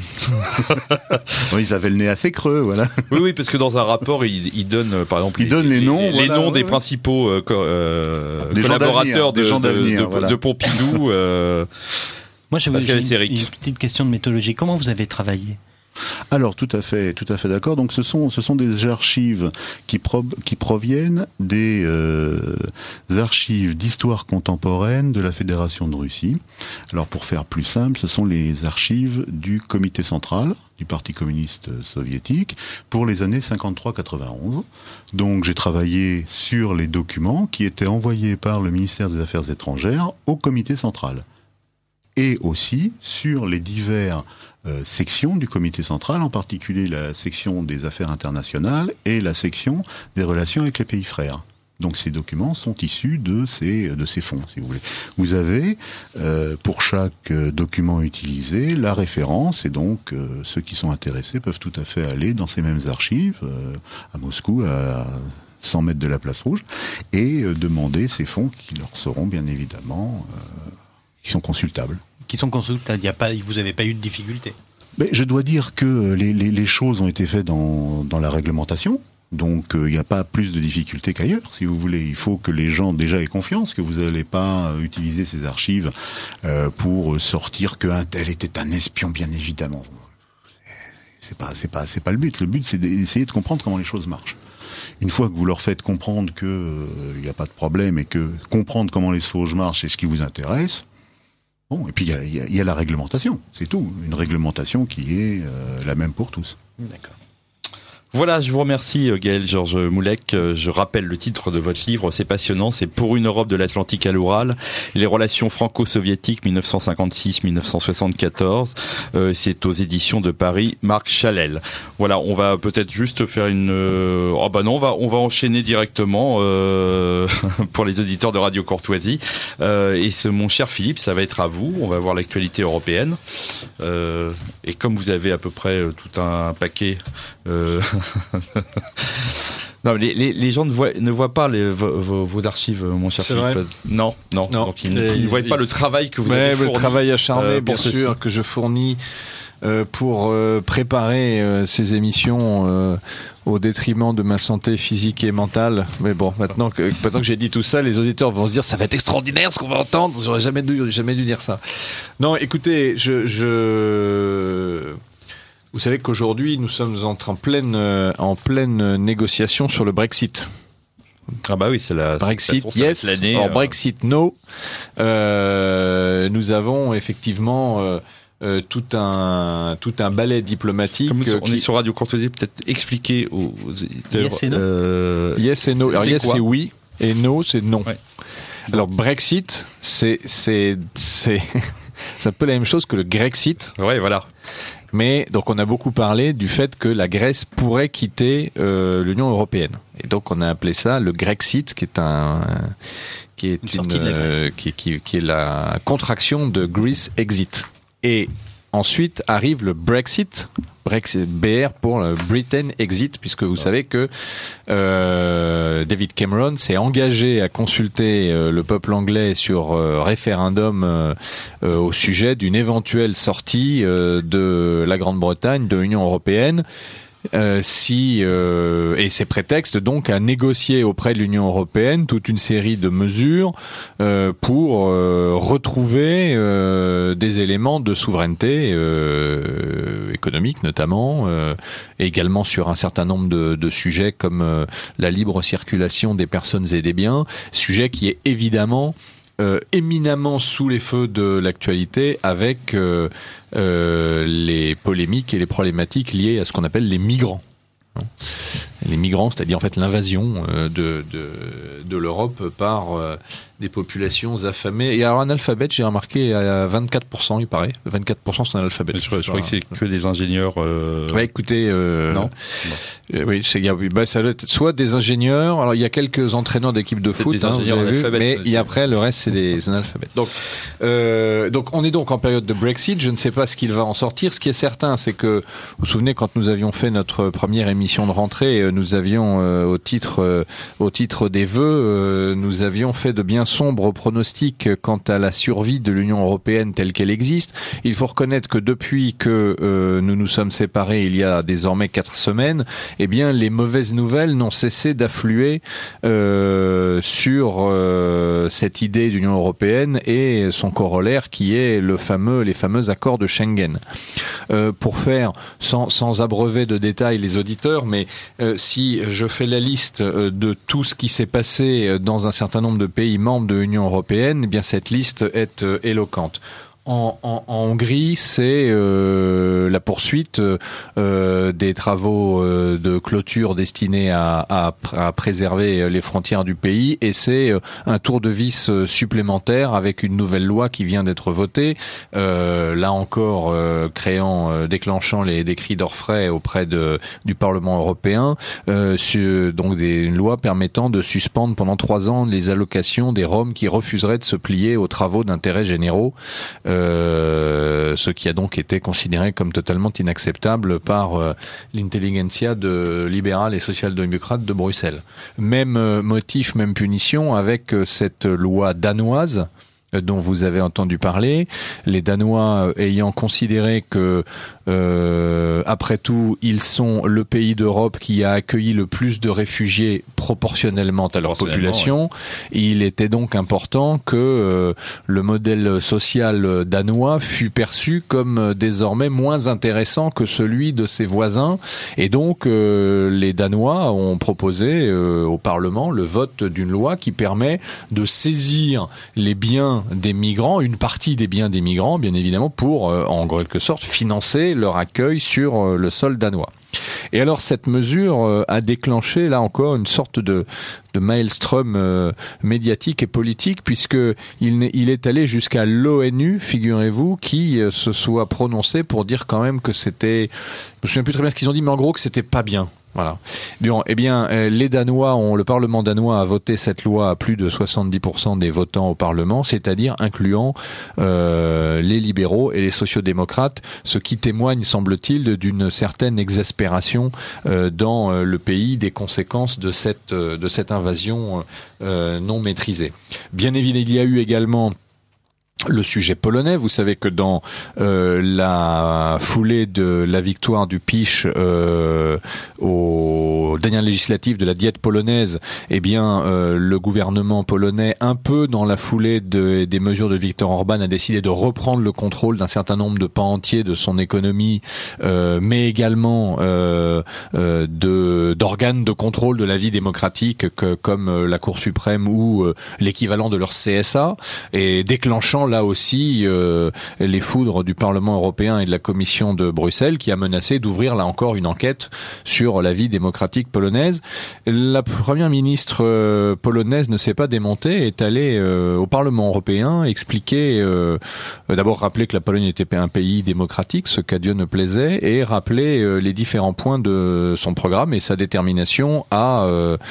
Bon, ils avaient le nez assez creux, voilà. Oui, oui, parce que dans un rapport, il, il donne, par exemple, il les, donne les noms, les, voilà, les noms ouais, des ouais. principaux euh, euh, des collaborateurs de, de, de, voilà. de Pompidou. Euh, Moi, je veux j'ai une, une petite question de méthodologie. Comment vous avez travaillé ? Alors, tout à fait, tout à fait d'accord. Donc, ce sont, ce sont des archives qui, pro, qui proviennent des euh, archives d'histoire contemporaine de la Fédération de Russie. Alors, pour faire plus simple, ce sont les archives du Comité central du Parti communiste soviétique pour les années cinquante-trois quatre-vingt-onze. Donc, j'ai travaillé sur les documents qui étaient envoyés par le ministère des Affaires étrangères au Comité central. Et aussi sur les divers euh, sections du comité central, en particulier la section des affaires internationales et la section des relations avec les pays frères. Donc ces documents sont issus de ces, de ces fonds, si vous voulez. Vous avez, euh, pour chaque document utilisé, la référence, et donc euh, ceux qui sont intéressés peuvent tout à fait aller dans ces mêmes archives, euh, à Moscou, à cent mètres de la place Rouge, et euh, demander ces fonds qui leur seront bien évidemment... Euh, qui sont consultables. Qui sont consultables, il y a pas, vous n'avez pas eu de difficulté. Mais je dois dire que les, les, les choses ont été faites dans, dans la réglementation, donc il euh, n'y a pas plus de difficultés qu'ailleurs, si vous voulez. Il faut que les gens déjà aient confiance, que vous n'allez pas utiliser ces archives euh, pour sortir qu'un tel était un espion, bien évidemment. C'est pas, c'est pas, c'est pas le but. Le but, c'est d'essayer de comprendre comment les choses marchent. Une fois que vous leur faites comprendre qu'il n'y euh, a pas de problème et que comprendre comment les choses marchent, c'est ce qui vous intéresse. Bon, et puis il y, y, y a la réglementation, c'est tout. Une réglementation qui est euh, la même pour tous. D'accord. Voilà, je vous remercie Gaël Georges Moulek. Je rappelle le titre de votre livre, c'est passionnant, c'est Pour une Europe de l'Atlantique à l'Oural, les relations franco-soviétiques dix-neuf cent cinquante-six dix-neuf cent soixante-quatorze. Euh, c'est aux éditions de Paris, Marc Chalel. Voilà, on va peut-être juste faire une... Euh... Oh bah non, on va, on va enchaîner directement euh... pour les auditeurs de Radio Courtoisie. Euh, et ce, mon cher Philippe, ça va être à vous. On va voir l'actualité européenne. Euh... Et comme vous avez à peu près tout un paquet... Euh... non, les, les, les gens ne voient, ne voient pas les, vos, vos archives, mon cher C'est Philippe. vrai. Non, non, non. Donc ils, ils, ils ne voient pas le travail que vous ouais, avez fourni. Le travail acharné, euh, bien sûr, que je fournis euh, pour euh, préparer euh, ces émissions euh, au détriment de ma santé physique et mentale. Mais bon, maintenant que, maintenant que j'ai dit tout ça, les auditeurs vont se dire ça va être extraordinaire ce qu'on va entendre. J'aurais jamais dû, jamais dû dire ça. Non, écoutez, je... je... Vous savez qu'aujourd'hui, nous sommes en pleine, euh, en pleine négociation sur le Brexit. Ah bah oui, c'est la... Brexit, façon, yes. L'année, Or, euh... Brexit, no. Euh, nous avons effectivement euh, euh, tout un tout un ballet diplomatique. Comme nous, euh, on qui... est sur Radio Courtoisie, peut-être expliquer aux auditeurs... Yes et no. Euh... Yes et no. Alors, yes, c'est oui. Et no, c'est non. Ouais. Alors, Brexit, c'est... c'est, c'est... c'est un peu la même chose que le Grexit. Ouais, voilà. Mais donc on a beaucoup parlé du fait que la Grèce pourrait quitter euh, l'Union européenne. Et donc on a appelé ça le Grexit, qui est un qui est une, une euh, qui, qui, qui est la contraction de Greece Exit. Et ensuite arrive le Brexit Brexit, B R pour le Britain Exit, puisque vous savez que euh, David Cameron s'est engagé à consulter euh, le peuple anglais sur euh, référendum euh, euh, au sujet d'une éventuelle sortie euh, de la Grande-Bretagne de l'Union européenne. Euh, si euh, et c'est prétexte donc à négocier auprès de l'Union européenne toute une série de mesures euh, pour euh, retrouver euh, des éléments de souveraineté euh, économique notamment, euh, et également sur un certain nombre de, de sujets comme euh, la libre circulation des personnes et des biens, sujet qui est évidemment Euh, éminemment sous les feux de l'actualité avec euh, euh, les polémiques et les problématiques liées à ce qu'on appelle les migrants. Les migrants, c'est-à-dire en fait l'invasion euh, de, de, de l'Europe par euh, des populations affamées. Et alors analphabètes, j'ai remarqué à vingt-quatre pour cent, il paraît. vingt-quatre pour cent sont analphabètes. Je, je crois que c'est que des ingénieurs. Euh... Ouais, écoutez, euh, non. Euh, oui, c'est, y a, bah, ça doit être soit des ingénieurs. Alors il y a quelques entraîneurs d'équipes de foot, des hein, ingénieurs vu, mais c'est... et après le reste c'est des analphabètes. Donc, euh, donc on est donc en période de Brexit. Je ne sais pas ce qu'il va en sortir. Ce qui est certain, c'est que vous vous souvenez quand nous avions fait notre première émission de rentrée, nous avions euh, au titre euh, au titre des vœux, euh, nous avions fait de bien sombres pronostics quant à la survie de l'Union européenne telle qu'elle existe. Il faut reconnaître que depuis que euh, nous nous sommes séparés il y a désormais quatre semaines, eh bien les mauvaises nouvelles n'ont cessé d'affluer euh, sur euh, cette idée d'Union européenne et son corollaire qui est le fameux les fameux accords de Schengen. Euh, pour faire sans sans abreuver de détails les auditeurs, mais euh, si je fais la liste de tout ce qui s'est passé dans un certain nombre de pays membres de l'Union européenne, eh bien cette liste est euh, éloquente. En, en, en Hongrie, c'est euh, la poursuite euh, des travaux euh, de clôture destinés à, à, à préserver les frontières du pays, et c'est euh, un tour de vis supplémentaire avec une nouvelle loi qui vient d'être votée, euh, là encore euh, créant, euh, déclenchant les, des cris d'orfraie auprès de, du Parlement européen, euh, sur, donc des, une loi permettant de suspendre pendant trois ans les allocations des Roms qui refuseraient de se plier aux travaux d'intérêt généraux. Euh, Euh, ce qui a donc été considéré comme totalement inacceptable par euh, l'intelligentsia de libérale et social-démocrate de Bruxelles. Même euh, motif, même punition avec euh, cette loi danoise euh, dont vous avez entendu parler, les Danois euh, ayant considéré que euh, après tout, ils sont le pays d'Europe qui a accueilli le plus de réfugiés proportionnellement à leur population. Ouais. Il était donc important que euh, le modèle social danois fût perçu comme désormais moins intéressant que celui de ses voisins. Et donc, euh, les Danois ont proposé euh, au Parlement le vote d'une loi qui permet de saisir les biens des migrants, une partie des biens des migrants, bien évidemment, pour, euh, en quelque sorte, financer leur accueil sur euh, le sol danois. Et alors cette mesure euh, a déclenché là encore une sorte de, de maelstrom euh, médiatique et politique, puisque il, il est allé jusqu'à l'ONU, figurez-vous, qui euh, se soit prononcé pour dire quand même que c'était, je me souviens plus très bien ce qu'ils ont dit, mais en gros que c'était pas bien. Voilà. Bon, eh bien, les Danois ont, le Parlement danois a voté cette loi à plus de soixante-dix pour cent des votants au Parlement, c'est-à-dire incluant euh, les libéraux et les sociodémocrates, ce qui témoigne, semble-t-il, d'une certaine exaspération euh, dans euh, le pays des conséquences de cette euh, de cette invasion euh, non maîtrisée. Bien évidemment, il y a eu également le sujet polonais. Vous savez que dans euh, la foulée de la victoire du PiS euh, aux dernières législatives de la diète polonaise, eh bien euh, le gouvernement polonais, un peu dans la foulée de, des mesures de Viktor Orban, a décidé de reprendre le contrôle d'un certain nombre de pans entiers de son économie, euh, mais également euh, euh, de d'organes de contrôle de la vie démocratique que, comme la Cour suprême ou euh, l'équivalent de leur C S A, et déclenchant là aussi euh, les foudres du Parlement européen et de la Commission de Bruxelles, qui a menacé d'ouvrir là encore une enquête sur la vie démocratique polonaise. La première ministre euh, polonaise ne s'est pas démontée, est allée euh, au Parlement européen expliquer, euh, d'abord rappeler que la Pologne était un pays démocratique, ce qu'à Dieu ne plaisait, et rappeler euh, les différents points de son programme et sa détermination à euh,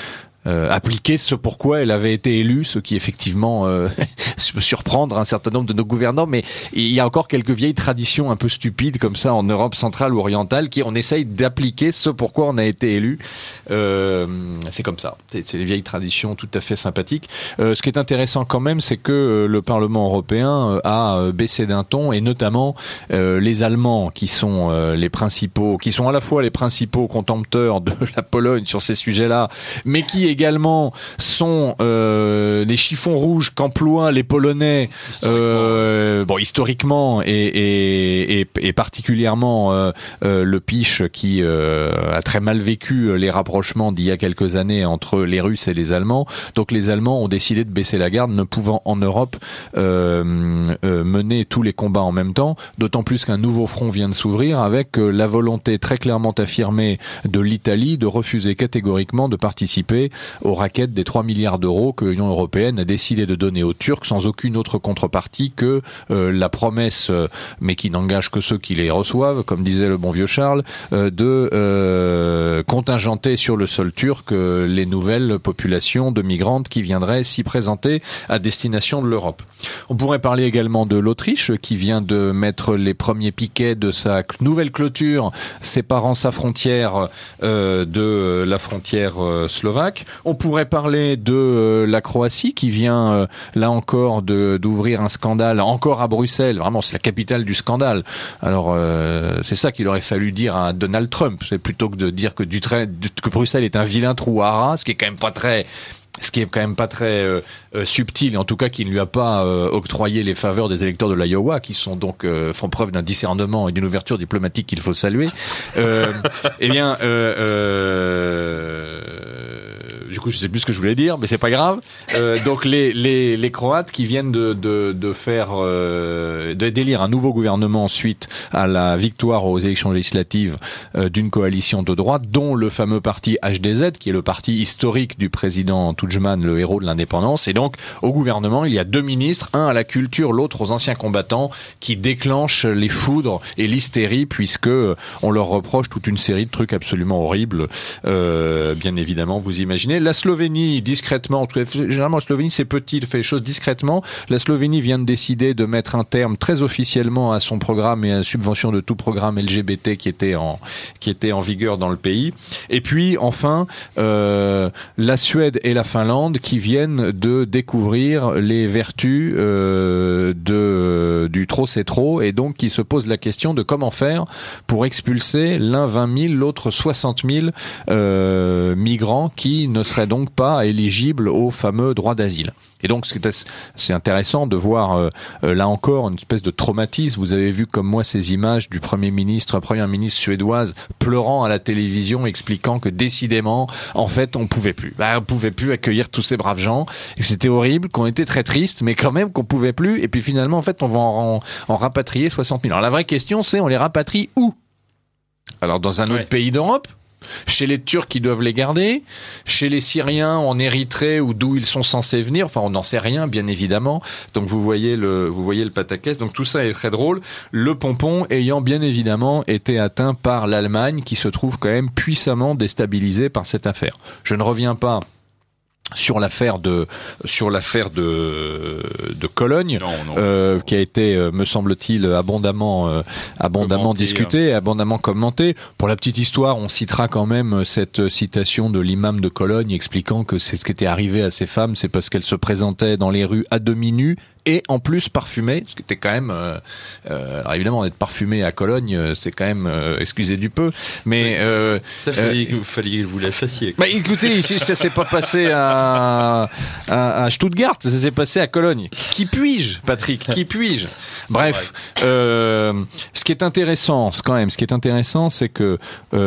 euh, appliquer ce pourquoi elle avait été élue, ce qui effectivement euh, peut surprendre un certain nombre de nos gouvernants, mais il y a encore quelques vieilles traditions un peu stupides comme ça en Europe centrale ou orientale qui on essaye d'appliquer ce pourquoi on a été élu. Euh, c'est comme ça, c'est, c'est des vieilles traditions tout à fait sympathiques. Euh, ce qui est intéressant quand même, c'est que euh, le Parlement européen a euh, baissé d'un ton, et notamment euh, les Allemands qui sont euh, les principaux, qui sont à la fois les principaux contempteurs de la Pologne sur ces sujets-là, mais qui également sont euh, les chiffons rouges qu'emploient les Polonais, historiquement, euh, bon historiquement et, et, et, et particulièrement euh, euh, le P I C H qui euh, a très mal vécu les rapprochements d'il y a quelques années entre les Russes et les Allemands. Donc les Allemands ont décidé de baisser la garde, ne pouvant en Europe euh, euh, mener tous les combats en même temps, d'autant plus qu'un nouveau front vient de s'ouvrir avec euh, la volonté très clairement affirmée de l'Italie de refuser catégoriquement de participer aux raquettes des trois milliards d'euros que l'Union européenne a décidé de donner aux Turcs sans aucune autre contrepartie que euh, la promesse, euh, mais qui n'engage que ceux qui les reçoivent, comme disait le bon vieux Charles, euh, de euh, contingenter sur le sol turc euh, les nouvelles populations de migrantes qui viendraient s'y présenter à destination de l'Europe. On pourrait parler également de l'Autriche qui vient de mettre les premiers piquets de sa nouvelle clôture séparant sa frontière euh, de la frontière euh, slovaque. On pourrait parler de euh, la Croatie qui vient euh, là encore de d'ouvrir un scandale encore à Bruxelles. Vraiment, c'est la capitale du scandale. Alors euh, c'est ça qu'il aurait fallu dire à Donald Trump, c'est plutôt que de dire que, du tra- que Bruxelles est un vilain trou à rats, ce qui est quand même pas très ce qui est quand même pas très euh, euh, subtil, en tout cas qui ne lui a pas euh, octroyé les faveurs des électeurs de l'Iowa, qui sont donc euh, font preuve d'un discernement et d'une ouverture diplomatique qu'il faut saluer. Euh, eh bien, euh, euh, du coup, je sais plus ce que je voulais dire, mais c'est pas grave. Euh, donc les les les Croates qui viennent de de de faire euh, de d'élire un nouveau gouvernement suite à la victoire aux élections législatives euh, d'une coalition de droite, dont le fameux parti H D Z, qui est le parti historique du président Tudjman, le héros de l'indépendance. Et donc, au gouvernement, il y a deux ministres, un à la culture, l'autre aux anciens combattants, qui déclenchent les foudres et l'hystérie, puisque on leur reproche toute une série de trucs absolument horribles. Euh, bien évidemment, vous imaginez. La Slovénie, discrètement, généralement la Slovénie c'est petit, elle fait les choses discrètement. La Slovénie vient de décider de mettre un terme très officiellement à son programme et à la subvention de tout programme L G B T qui était en qui était en vigueur dans le pays. Et puis enfin, euh, la Suède et la Finlande qui viennent de découvrir les vertus euh, de du trop c'est trop, et donc qui se posent la question de comment faire pour expulser l'un vingt mille, l'autre soixante mille euh, migrants qui ne seraient donc pas éligibles au fameux droit d'asile. Et donc c'est intéressant de voir euh, là encore une espèce de traumatisme. Vous avez vu comme moi ces images du Premier ministre, Première ministre suédoise pleurant à la télévision, expliquant que décidément, en fait, on pouvait plus. Bah, on pouvait plus accueillir tous ces braves gens, et que c'était horrible, qu'on était très triste, mais quand même qu'on pouvait plus. Et puis finalement, en fait, on va en, en, en rapatrier soixante mille. Alors la vraie question, c'est on les rapatrie où? Alors dans un autre ouais. pays d'Europe? Chez les Turcs qui doivent les garder, chez les Syriens en Érythrée ou d'où ils sont censés venir, enfin on n'en sait rien bien évidemment. Donc vous voyez le vous voyez le pataquès. Donc tout ça est très drôle. Le pompon ayant bien évidemment été atteint par l'Allemagne qui se trouve quand même puissamment déstabilisée par cette affaire. Je ne reviens pas sur l'affaire de sur l'affaire de de Cologne, non, non, euh, non. qui a été, me semble-t-il, abondamment euh, abondamment commenté, discutée, hein. abondamment commentée. Pour la petite histoire, on citera quand même cette citation de l'imam de Cologne expliquant que c'est ce qui était arrivé à ces femmes, c'est parce qu'elles se présentaient dans les rues à demi nues et en plus parfumé, ce qui était quand même euh, euh, alors évidemment d'être parfumé à Cologne, c'est quand même euh, excusez du peu, mais euh, ça fallait, euh, fallait que vous la fassiez. Bah écoutez, ici ça s'est pas passé à, à à Stuttgart, ça s'est passé à Cologne. Qui puis-je, Patrick? Qui puis-je? Bref, euh, ce qui est intéressant, quand même, ce qui est intéressant, c'est que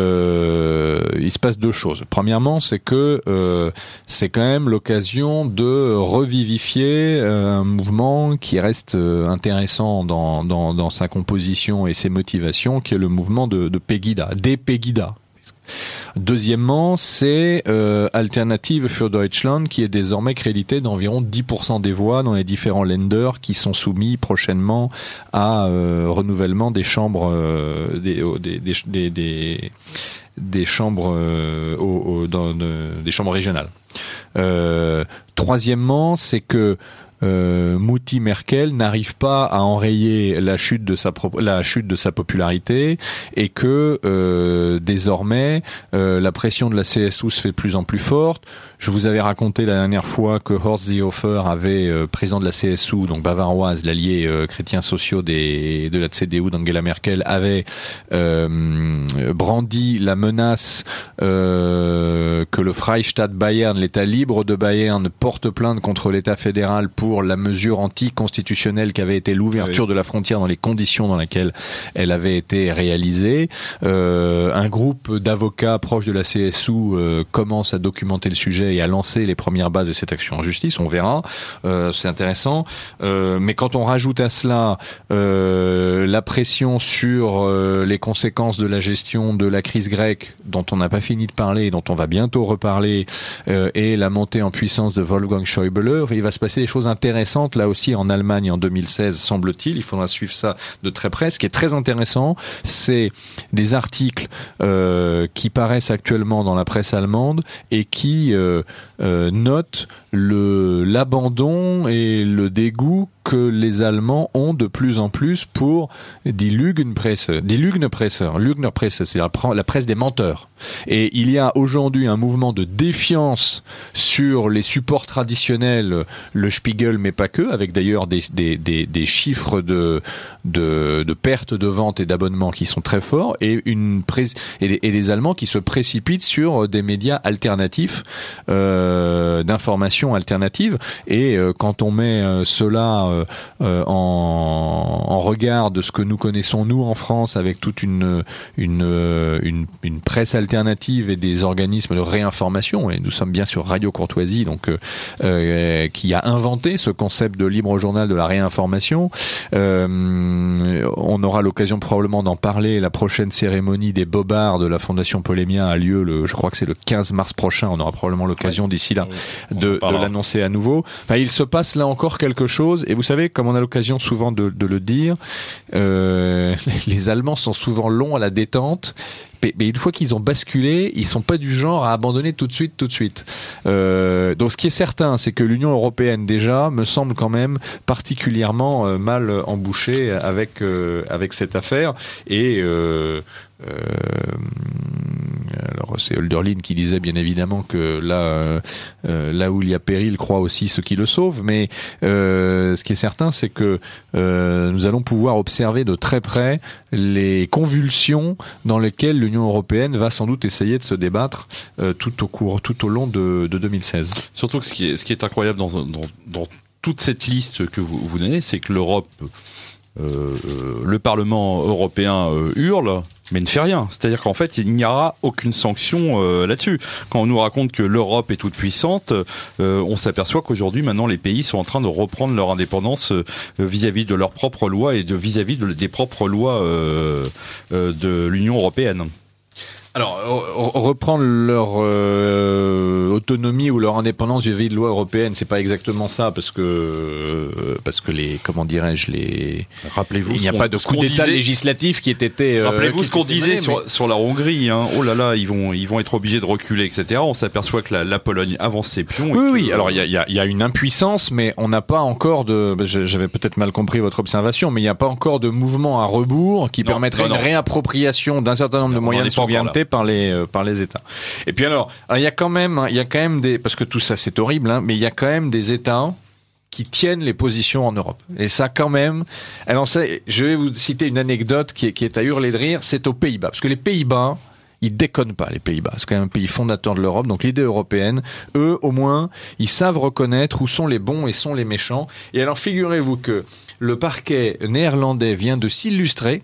euh, il se passe deux choses. Premièrement, c'est que euh, c'est quand même l'occasion de revivifier un mouvement qui reste intéressant dans, dans, dans sa composition et ses motivations, qui est le mouvement de, de Pegida, des Pegida. Deuxièmement, c'est euh, Alternative für Deutschland qui est désormais crédité d'environ dix pour cent des voix dans les différents Länder qui sont soumis prochainement à euh, renouvellement des chambres euh, des, des, des, des, des, des chambres euh, au, au, dans, de, des chambres régionales. Euh, troisièmement, c'est que Euh, Mouti Merkel n'arrive pas à enrayer la chute de sa pro- la chute de sa popularité et que euh, désormais euh, la pression de la C S U se fait de plus en plus forte. Je vous avais raconté la dernière fois que Horst Seehofer avait euh, président de la C S U, donc bavaroise, l'allié euh, chrétien sociaux des de la C D U d'Angela Merkel, avait euh, brandi la menace euh, que le Freistaat Bayern, l'État libre de Bayern, porte plainte contre l'État fédéral pour pour la mesure anticonstitutionnelle qui avait été l'ouverture oui. de la frontière dans les conditions dans lesquelles elle avait été réalisée. Euh, un groupe d'avocats proches de la C S U euh, commence à documenter le sujet et à lancer les premières bases de cette action en justice. On verra. Euh, c'est intéressant. Euh, mais quand on rajoute à cela euh, la pression sur euh, les conséquences de la gestion de la crise grecque, dont on n'a pas fini de parler, dont on va bientôt reparler, euh, et la montée en puissance de Wolfgang Schäuble, il va se passer des choses intéressante là aussi en Allemagne en deux mille seize, semble-t-il. Il faudra suivre ça de très près. Ce qui est très intéressant, c'est des articles euh, qui paraissent actuellement dans la presse allemande et qui euh, euh, notent le l'abandon et le dégoût que les Allemands ont de plus en plus pour die Lügenpresse, die Lügenpresse, Lügnerpresse, c'est la, la presse des menteurs. Et il y a aujourd'hui un mouvement de défiance sur les supports traditionnels, le Spiegel, mais pas que, avec d'ailleurs des, des, des, des chiffres de, de, de perte de vente et d'abonnement qui sont très forts, et une pré- et, des, et des Allemands qui se précipitent sur des médias alternatifs, euh, d'information alternative. Et euh, quand on met euh, cela euh, euh, en, en regard de ce que nous connaissons nous en France, avec toute une une une, une presse alternative et des organismes de réinformation, et nous sommes bien sur Radio Courtoisie, donc euh, euh, qui a inventé ce concept de libre journal de la réinformation. Euh, on aura l'occasion probablement d'en parler. La prochaine cérémonie des Bobards de la Fondation Polémia a lieu le, je crois que c'est le quinze mars prochain. On aura probablement l'occasion ouais. d'ici là de, de l'annoncer à nouveau. Enfin, il se passe là encore quelque chose, et vous savez, comme on a l'occasion souvent de, de le dire, euh, les Allemands sont souvent longs à la détente. Mais, mais une fois qu'ils ont basculé, ils sont pas du genre à abandonner tout de suite, tout de suite. Euh, donc, ce qui est certain, c'est que l'Union européenne déjà me semble quand même particulièrement euh, mal embouchée avec euh, avec cette affaire. Et euh, euh, alors c'est Hölderlin qui disait bien évidemment que là, euh, euh, là où il y a péril, croit aussi ceux qui le sauvent. Mais euh, ce qui est certain, c'est que euh, nous allons pouvoir observer de très près les convulsions dans lesquelles l'Union européenne va sans doute essayer de se débattre euh, tout au cours, tout au long de, de deux mille seize. Surtout que ce qui est, ce qui est incroyable dans, dans, dans toute cette liste que vous, vous donnez, c'est que l'Europe, euh, le Parlement européen euh, hurle, mais ne fait rien. C'est-à-dire qu'en fait, il n'y aura aucune sanction euh, là-dessus. Quand on nous raconte que l'Europe est toute puissante, euh, on s'aperçoit qu'aujourd'hui, maintenant, les pays sont en train de reprendre leur indépendance euh, vis-à-vis de leurs propres lois et de vis-à-vis de, des propres lois euh, euh, de l'Union européenne. Alors, reprendre leur euh, autonomie ou leur indépendance vis-à-vis de lois européennes, c'est pas exactement ça, parce que euh, parce que les comment dirais-je les rappelez-vous, il n'y a pas de coup d'État disait... législatif qui ait été. Euh, rappelez-vous qui ce qu'on disait mené, sur mais... sur la Hongrie. Hein. Oh là là, ils vont ils vont être obligés de reculer, et cetera. On s'aperçoit que la, la Pologne avance ses pions. Oui, et que, oui. Alors il y a il y a il y a une impuissance, mais on n'a pas encore de. J'avais peut-être mal compris votre observation, mais il n'y a pas encore de mouvement à rebours qui non, permettrait non, non. une réappropriation d'un certain nombre de moyens de souveraineté par les euh, par les États. Et puis alors, il y a quand même, il y a quand même des, parce que tout ça c'est horrible, hein, mais il y a quand même des États qui tiennent les positions en Europe. Et ça quand même. Alors ça, je vais vous citer une anecdote qui est, qui est à hurler de rire. C'est aux Pays-Bas, parce que les Pays-Bas, ils déconnent pas, les Pays-Bas. C'est quand même un pays fondateur de l'Europe, donc l'idée européenne. Eux, au moins, ils savent reconnaître où sont les bons et sont les méchants. Et alors, figurez-vous que le parquet néerlandais vient de s'illustrer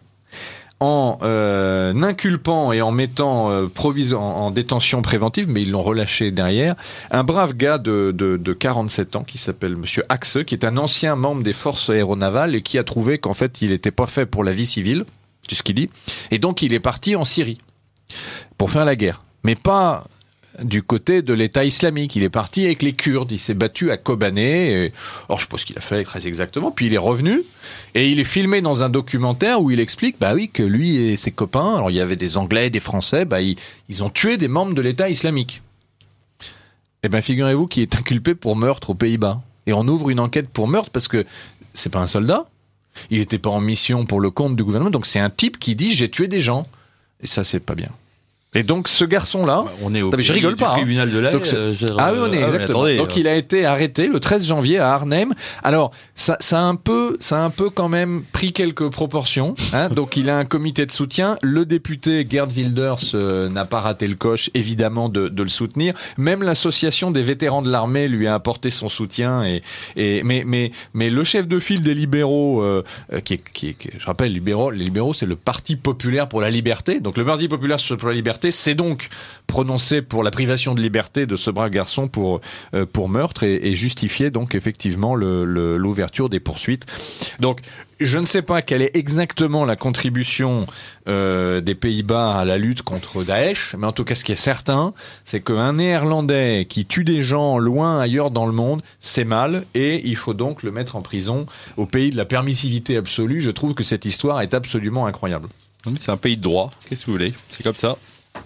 en euh, inculpant et en mettant euh, proviso- en, en détention préventive, mais ils l'ont relâché derrière, un brave gars de, de, de quarante-sept ans qui s'appelle Monsieur Axe, qui est un ancien membre des forces aéronavales et qui a trouvé qu'en fait il n'était pas fait pour la vie civile, c'est ce qu'il dit, et donc il est parti en Syrie pour faire la guerre, mais pas du côté de l'État islamique. Il est parti avec les Kurdes, il s'est battu à Kobané, et... alors je sais pas ce qu'il a fait très exactement, puis il est revenu, et il est filmé dans un documentaire où il explique, bah oui, que lui et ses copains, alors il y avait des Anglais, des Français, bah ils, ils ont tué des membres de l'État islamique. Eh ben, figurez-vous qu'il est inculpé pour meurtre aux Pays-Bas. Et on ouvre une enquête pour meurtre parce que c'est pas un soldat. Il était pas en mission pour le compte du gouvernement. Donc c'est un type qui dit j'ai tué des gens. Et ça, c'est pas bien. Et donc ce garçon-là, on est au non, mais je rigole pas, tribunal hein. de l'Aïe. Euh, ah oui, on est ah, exactement. Attendez, donc euh... il a été arrêté le treize janvier à Arnhem. Alors ça, ça a un peu, ça a un peu quand même pris quelques proportions. Hein. Donc il a un comité de soutien. Le député Geert Wilders euh, n'a pas raté le coche, évidemment, de, de le soutenir. Même l'association des vétérans de l'armée lui a apporté son soutien. Et, et mais, mais, mais le chef de file des libéraux, euh, qui, est, qui, est, qui est, je rappelle, libéraux, les libéraux, c'est le Parti populaire pour la liberté. Donc le Parti populaire pour la liberté s'est donc prononcé pour la privation de liberté de ce brave garçon pour euh, pour meurtre et, et justifié donc effectivement le, le, l'ouverture des poursuites. Donc je ne sais pas quelle est exactement la contribution euh, des Pays-Bas à la lutte contre Daesh, mais en tout cas ce qui est certain, c'est qu'un Néerlandais qui tue des gens loin ailleurs dans le monde, c'est mal et il faut donc le mettre en prison au pays de la permissivité absolue. Je trouve que cette histoire est absolument incroyable. C'est un pays de droit, qu'est-ce que vous voulez ? C'est comme ça.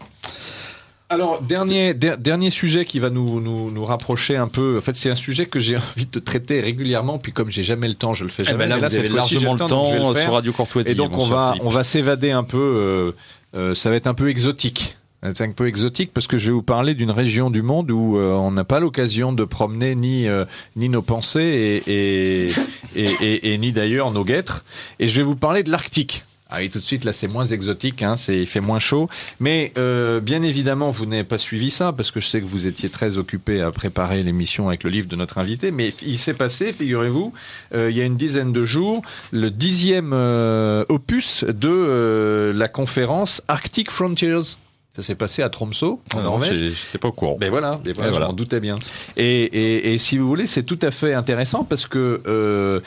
Alors, dernier, der, dernier sujet qui va nous, nous, nous rapprocher un peu. En fait, c'est un sujet que j'ai envie de traiter régulièrement, puis comme j'ai jamais le temps, je le fais jamais. Eh ben là, Mais là, vous avez largement le temps, temps le sur Radio Courtoisie. Et donc, on va, on va s'évader un peu. Euh, euh, ça va être un peu exotique. C'est un peu exotique parce que je vais vous parler d'une région du monde où euh, on n'a pas l'occasion de promener ni euh, ni nos pensées et et, et, et, et ni d'ailleurs nos guêtres. Et je vais vous parler de l'Arctique. Ah oui, tout de suite, là, c'est moins exotique, hein, c'est, il fait moins chaud. Mais euh, bien évidemment, vous n'avez pas suivi ça, parce que je sais que vous étiez très occupé à préparer l'émission avec le livre de notre invité. Mais il s'est passé, figurez-vous, euh, il y a une dizaine de jours, le dixième euh, opus de euh, la conférence Arctic Frontiers. Ça s'est passé à Tromsø, en ah Norvège. Non, j'étais pas au courant. Ben voilà, ben voilà, voilà. je m'en doutais bien. Et, et, et si vous voulez, c'est tout à fait intéressant parce que euh,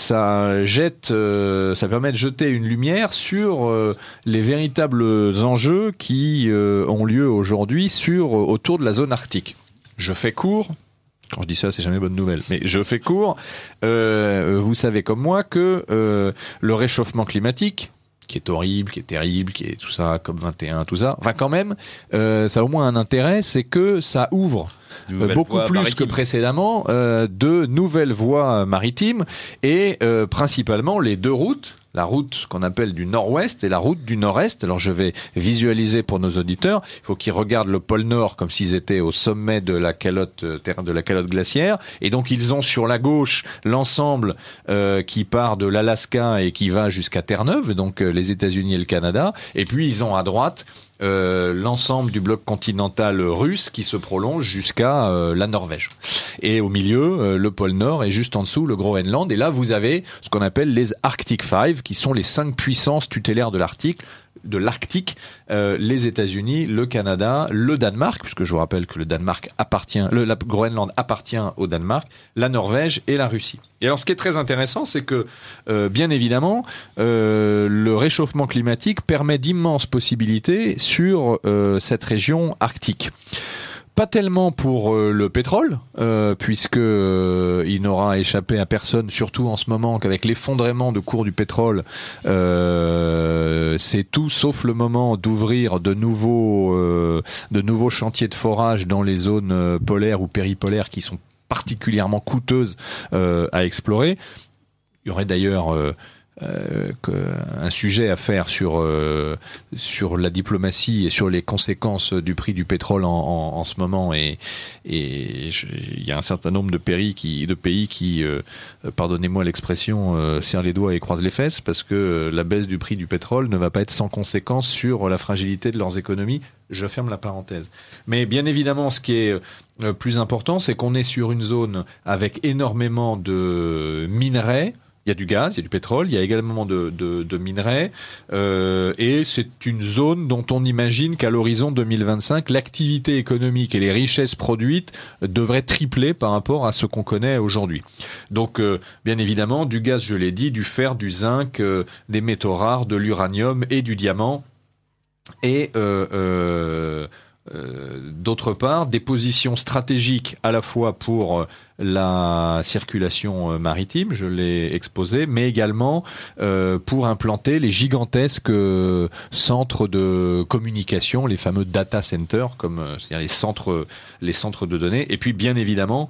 ça jette, euh, ça permet de jeter une lumière sur euh, les véritables enjeux qui euh, ont lieu aujourd'hui sur autour de la zone arctique. Je fais court. Quand je dis ça, c'est jamais bonne nouvelle. Mais je fais court. Euh, vous savez comme moi que euh, le réchauffement climatique, qui est horrible, qui est terrible, qui est tout ça, C O P vingt et un, tout ça. Enfin, quand même, euh, ça a au moins un intérêt, c'est que ça ouvre euh, beaucoup plus maritimes. que précédemment euh, de nouvelles voies maritimes et euh, principalement les deux routes. La route qu'on appelle du nord-ouest et la route du nord-est. Alors je vais visualiser pour nos auditeurs. Il faut qu'ils regardent le pôle Nord comme s'ils étaient au sommet de la calotte de la calotte glaciaire. Et donc ils ont sur la gauche l'ensemble euh, qui part de l'Alaska et qui va jusqu'à Terre-Neuve, donc euh, les États-Unis et le Canada. Et puis ils ont à droite Euh, l'ensemble du bloc continental russe qui se prolonge jusqu'à euh, la Norvège. Et au milieu, euh, le pôle Nord et juste en dessous, le Groenland. Et là, vous avez ce qu'on appelle les Arctic Five, qui sont les cinq puissances tutélaires de l'Arctique. de l'Arctique, euh, les États-Unis, le Canada, le Danemark, puisque je vous rappelle que le Danemark appartient, le la Groenland appartient au Danemark, la Norvège et la Russie. Et alors, ce qui est très intéressant, c'est que, euh, bien évidemment, euh, le réchauffement climatique permet d'immenses possibilités sur euh, cette région arctique. Pas tellement pour euh, le pétrole, euh, puisque euh, il n'aura échappé à personne, surtout en ce moment, qu'avec l'effondrement de cours du pétrole, euh, c'est tout sauf le moment d'ouvrir de nouveaux, euh, de nouveaux chantiers de forage dans les zones euh, polaires ou péripolaires qui sont particulièrement coûteuses euh, à explorer. Il y aurait d'ailleurs euh, Euh, un sujet à faire sur euh, sur la diplomatie et sur les conséquences du prix du pétrole en, en, en ce moment et et je, il y a un certain nombre de pays qui de pays qui euh, pardonnez-moi l'expression euh, serrent les doigts et croisent les fesses parce que la baisse du prix du pétrole ne va pas être sans conséquence sur la fragilité de leurs économies. Je ferme la parenthèse. Mais bien évidemment, ce qui est euh, plus important, c'est qu'on est sur une zone avec énormément de minerais. Il y a du gaz, il y a du pétrole, il y a également de, de, de minerais, euh, et c'est une zone dont on imagine qu'à l'horizon deux mille vingt-cinq, l'activité économique et les richesses produites devraient tripler par rapport à ce qu'on connaît aujourd'hui. Donc, euh, bien évidemment, du gaz, je l'ai dit, du fer, du zinc, euh, des métaux rares, de l'uranium et du diamant, et euh, euh, Euh, d'autre part, des positions stratégiques à la fois pour la circulation maritime, je l'ai exposé, mais également euh, pour implanter les gigantesques euh, centres de communication, les fameux data centers, comme euh, c'est-à-dire les centres, les centres de données, et puis bien évidemment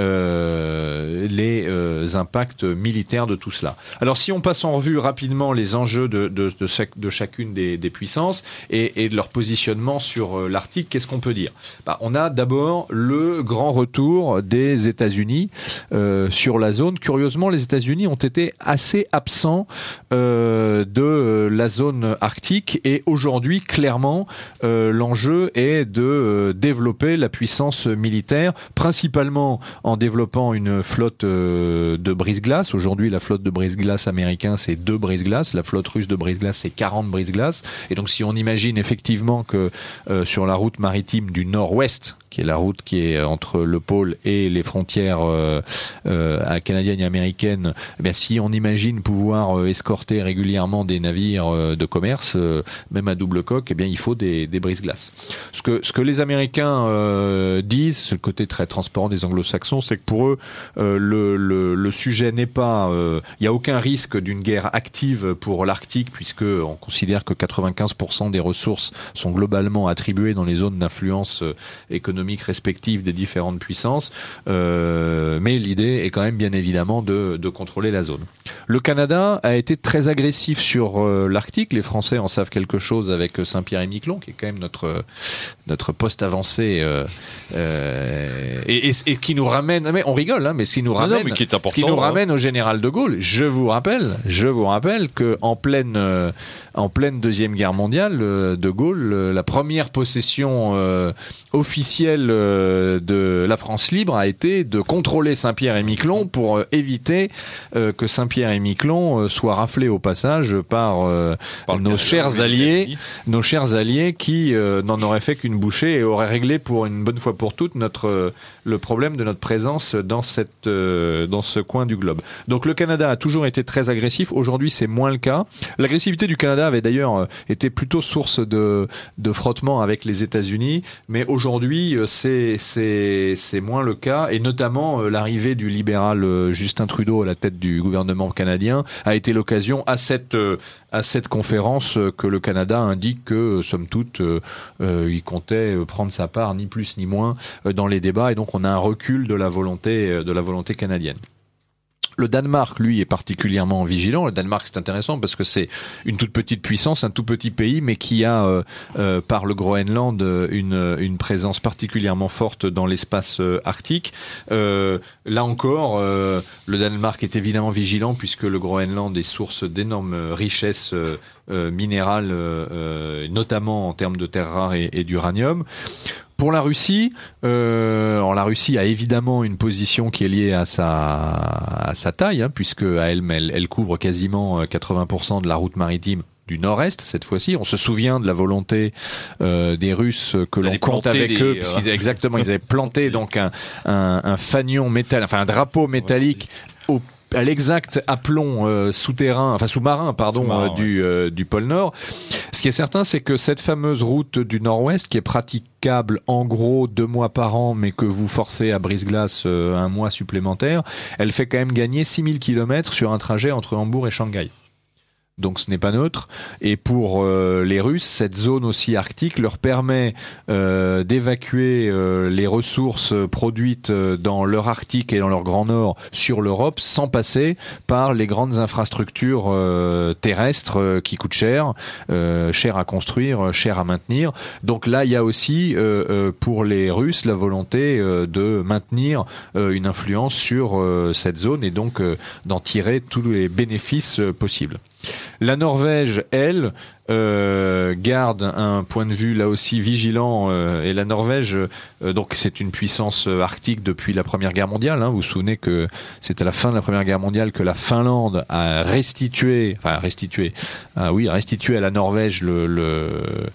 euh, les euh, impacts militaires de tout cela. Alors si on passe en revue rapidement les enjeux de, de, de, chaque, de chacune des, des puissances et, et de leur positionnement sur euh, l'Arctique, qu'est-ce qu'on peut dire ? Bah, on a d'abord le grand retour des États-Unis euh, sur la zone. Curieusement, les États-Unis ont été assez absents euh, de la zone arctique et aujourd'hui, clairement, euh, l'enjeu est de euh, développer la puissance militaire, principalement en développant une flotte euh, de brise-glace. Aujourd'hui, la flotte de brise-glace américain, c'est deux brise-glace. La flotte russe de brise-glace, c'est quarante brise-glace. Et donc, si on imagine effectivement que euh, sur la route maritime du nord-ouest, qui est la route qui est entre le pôle et les frontières euh, euh, canadiennes et américaines, eh bien, si on imagine pouvoir euh, escorter régulièrement des navires euh, de commerce, euh, même à double coque, eh bien, il faut des, des brise-glaces. Ce que, ce que les Américains euh, disent, c'est le côté très transparent des Anglo-Saxons, c'est que pour eux, euh, le, le, le sujet n'est pas... Il euh, n'y a aucun risque d'une guerre active pour l'Arctique, puisque on considère que quatre-vingt-quinze pour cent des ressources sont globalement attribuées dans les zones d'influence euh, économique respectives des différentes puissances, euh, mais l'idée est quand même bien évidemment de, de contrôler la zone. Le Canada a été très agressif sur euh, l'Arctique. Les Français en savent quelque chose avec Saint-Pierre-et-Miquelon, qui est quand même notre notre poste avancé euh, euh, et, et, et qui nous ramène. Mais on rigole, hein, mais ce qui nous ramène, non, non, mais qui est important, ce qui nous hein. ramène au général de Gaulle. Je vous rappelle, je vous rappelle que en pleine euh, en pleine deuxième guerre mondiale, euh, de Gaulle, euh, la première possession euh, officielle de la France libre a été de contrôler Saint-Pierre-et-Miquelon pour éviter que Saint-Pierre-et-Miquelon soit raflé au passage par, par nos chers alliés, nos chers alliés qui n'en auraient fait qu'une bouchée et auraient réglé pour une bonne fois pour toutes notre le problème de notre présence dans cette dans ce coin du globe. Donc le Canada a toujours été très agressif. Aujourd'hui, c'est moins le cas. L'agressivité du Canada avait d'ailleurs été plutôt source de de frottement avec les États-Unis, mais aujourd'hui, c'est c'est c'est moins le cas, et notamment euh, l'arrivée du libéral euh, Justin Trudeau à la tête du gouvernement canadien a été l'occasion à cette euh, à cette conférence euh, que le Canada indique que euh, somme toute euh, euh, il comptait prendre sa part ni plus ni moins euh, dans les débats, et donc on a un recul de la volonté euh, de la volonté canadienne. Le Danemark, lui, est particulièrement vigilant. Le Danemark, c'est intéressant parce que c'est une toute petite puissance, un tout petit pays, mais qui a, euh, euh, par le Groenland, une, une présence particulièrement forte dans l'espace euh, arctique. Euh, là encore, euh, le Danemark est évidemment vigilant puisque le Groenland est source d'énormes richesses euh, euh, minérales, euh, notamment en termes de terres rares et, et d'uranium. Pour la Russie, euh, alors la Russie a évidemment une position qui est liée à sa à sa taille, hein, puisque à elle, elle, elle couvre quasiment quatre-vingts pour cent de la route maritime du Nord-Est cette fois-ci. On se souvient de la volonté euh, des Russes que l'on compte avec des, eux, puisqu'ils euh... exactement ils avaient planté donc un un, un fanion métal, enfin un drapeau métallique au à l'exact aplomb euh, souterrain, enfin sous-marin, pardon, sous-marin, euh, du, ouais. euh, du pôle Nord. Ce qui est certain, c'est que cette fameuse route du Nord-Ouest, qui est praticable en gros deux mois par an, mais que vous forcez à brise-glace euh, un mois supplémentaire, elle fait quand même gagner six mille kilomètres sur un trajet entre Hambourg et Shanghai. Donc ce n'est pas neutre. Et pour euh, les Russes, cette zone aussi arctique leur permet euh, d'évacuer euh, les ressources produites dans leur Arctique et dans leur Grand Nord sur l'Europe sans passer par les grandes infrastructures euh, terrestres euh, qui coûtent cher, euh, cher à construire, cher à maintenir. Donc là, il y a aussi euh, euh, pour les Russes la volonté euh, de maintenir euh, une influence sur euh, cette zone et donc euh, d'en tirer tous les bénéfices euh, possibles. La Norvège, elle, euh, garde un point de vue là aussi vigilant, euh, et la Norvège, euh, donc c'est une puissance arctique depuis la Première Guerre mondiale. Hein. Vous vous souvenez que c'est à la fin de la Première Guerre mondiale que la Finlande a restitué, enfin restitué, ah oui, restitué à la Norvège le, le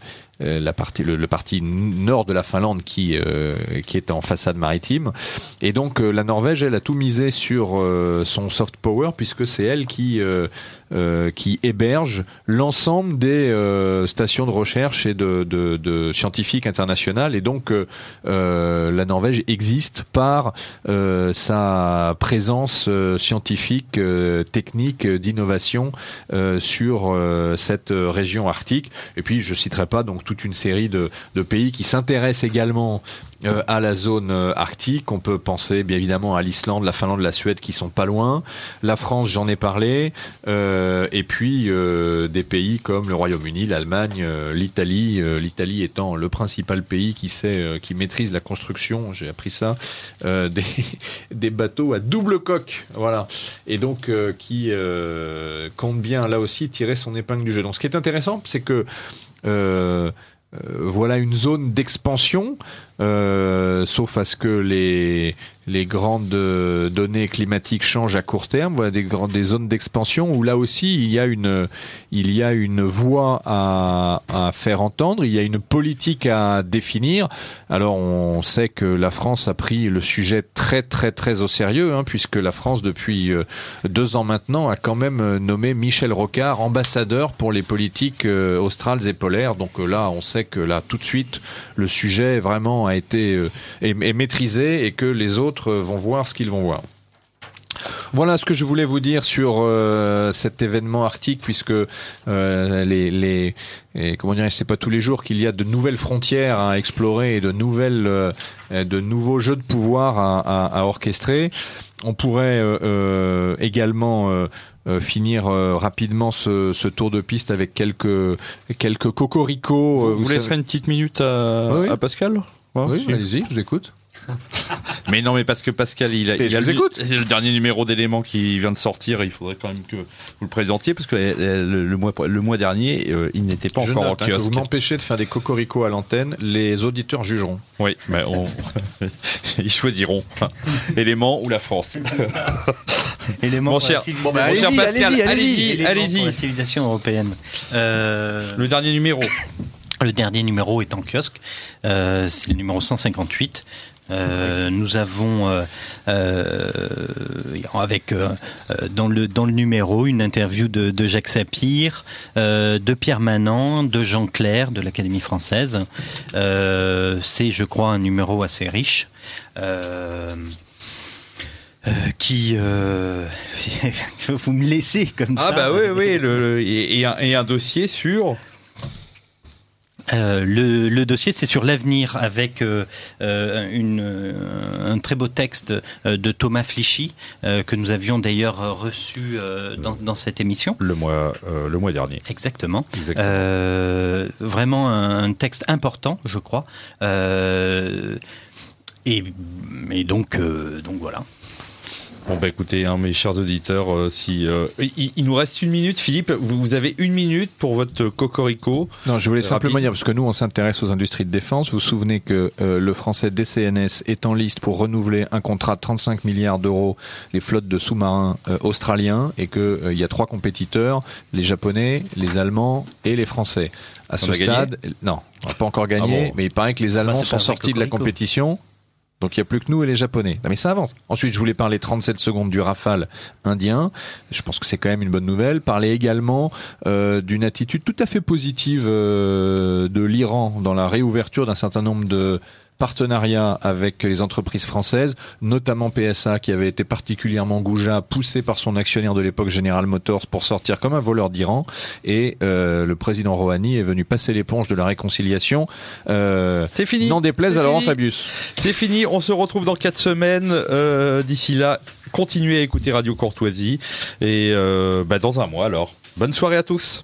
la partie le, le parti nord de la Finlande qui euh, qui est en façade maritime, et donc euh, la Norvège, elle a tout misé sur euh, son soft power, puisque c'est elle qui euh, euh, qui héberge l'ensemble des euh, stations de recherche et de, de, de scientifiques internationales. Et donc, euh, euh, la Norvège existe par euh, sa présence euh, scientifique, euh, technique, d'innovation euh, sur euh, cette région arctique. Et puis, je citerai pas donc toute une série de, de pays qui s'intéressent également Euh, à la zone euh, arctique. On peut penser bien évidemment à l'Islande, la Finlande, la Suède qui sont pas loin. La France, j'en ai parlé. Euh, et puis euh, des pays comme le Royaume-Uni, l'Allemagne, euh, l'Italie. Euh, L'Italie étant le principal pays qui sait, euh, qui maîtrise la construction, j'ai appris ça, euh, des, des bateaux à double coque. Voilà. Et donc euh, qui euh, compte bien là aussi tirer son épingle du jeu. Donc ce qui est intéressant, c'est que euh, Euh, voilà une zone d'expansion, euh, sauf à ce que les les grandes euh, données climatiques changent à court terme. Voilà des grandes des zones d'expansion où là aussi il y a une il y a une voix à à faire entendre, il y a une politique à définir. Alors on sait que la France a pris le sujet très très très au sérieux, hein, puisque la France depuis euh, deux ans maintenant a quand même nommé Michel Rocard ambassadeur pour les politiques euh, australes et polaires. Donc euh, là on sait que là tout de suite le sujet vraiment a été euh, est, est maîtrisé et que les autres vont voir ce qu'ils vont voir. Voilà ce que je voulais vous dire sur euh, cet événement arctique, puisque euh, les, les et comment dire, c'est pas tous les jours qu'il y a de nouvelles frontières à explorer et de nouvelles, euh, de nouveaux jeux de pouvoir à, à, à orchestrer. On pourrait euh, euh, également euh, euh, finir euh, rapidement ce, ce tour de piste avec quelques quelques cocoricots. Vous, euh, vous, vous laisserez une petite minute à, oui. à Pascal. Ouais, oui, si. allez-y, je vous écoute. Mais non, mais parce que Pascal, il a, il a le, le dernier numéro d'Éléments qui vient de sortir. Il faudrait quand même que vous le présentiez parce que le, le, le mois le mois dernier, euh, il n'était pas je encore note, en hein, kiosque. Que vous m'empêchez de faire des cocoricots à l'antenne, les auditeurs jugeront. Oui, mais on... ils choisiront Éléments ou la France. Éléments mon cher, bon, bah, mon cher Pascal, allez-y, allez-y, allez-y. La civilisation européenne. Euh... Le dernier numéro. Le dernier numéro est en kiosque. Euh, c'est le numéro cent cinquante-huit. Euh, nous avons euh, euh, avec euh, dans le dans le numéro une interview de, de Jacques Sapir, euh, de Pierre Manant, de Jean Clair de l'Académie française. Euh, c'est, je crois, un numéro assez riche. Euh, Euh, qui euh, vous me laissez comme ah ça. Ah bah oui oui le, le et, et, un, et un dossier sur Euh, le, le dossier, c'est sur l'avenir, avec euh, euh, une, euh, un très beau texte euh, de Thomas Flichy, euh, que nous avions d'ailleurs reçu euh, dans, dans cette émission. Le mois, euh, le mois dernier. Exactement. Exactement. Euh, vraiment un, un texte important, je crois. Euh, et, et donc, euh, donc voilà. Bon bah écoutez, hein, mes chers auditeurs, euh, si euh, il, il nous reste une minute, Philippe, vous, vous avez une minute pour votre cocorico. Non, je voulais euh, simplement rapide. dire, parce que nous on s'intéresse aux industries de défense, vous vous souvenez que euh, le français D C N S est en liste pour renouveler un contrat de trente-cinq milliards d'euros, les flottes de sous-marins euh, australiens, et qu'il euh, y a trois compétiteurs, les Japonais, les Allemands et les Français. À On ce a stade, gagné non, on n'a pas encore gagné, Ah bon. mais il paraît que les Allemands Bah, c'est sont pas un vrai sortis de la cocorico. compétition. Donc il n'y a plus que nous et les Japonais. Non, mais ça avance. Ensuite, je voulais parler trente-sept secondes du Rafale indien. Je pense que c'est quand même une bonne nouvelle. Parler également euh, d'une attitude tout à fait positive euh, de l'Iran dans la réouverture d'un certain nombre de partenariat avec les entreprises françaises, notamment P S A qui avait été particulièrement goujat, poussé par son actionnaire de l'époque General Motors pour sortir comme un voleur d'Iran, et euh, le président Rouhani est venu passer l'éponge de la réconciliation. Euh, C'est fini. N'en déplaise C'est à Laurent fini. Fabius. C'est fini, on se retrouve dans quatre semaines. Euh, d'ici là, continuez à écouter Radio Courtoisie et euh, bah, dans un mois alors. Bonne soirée à tous.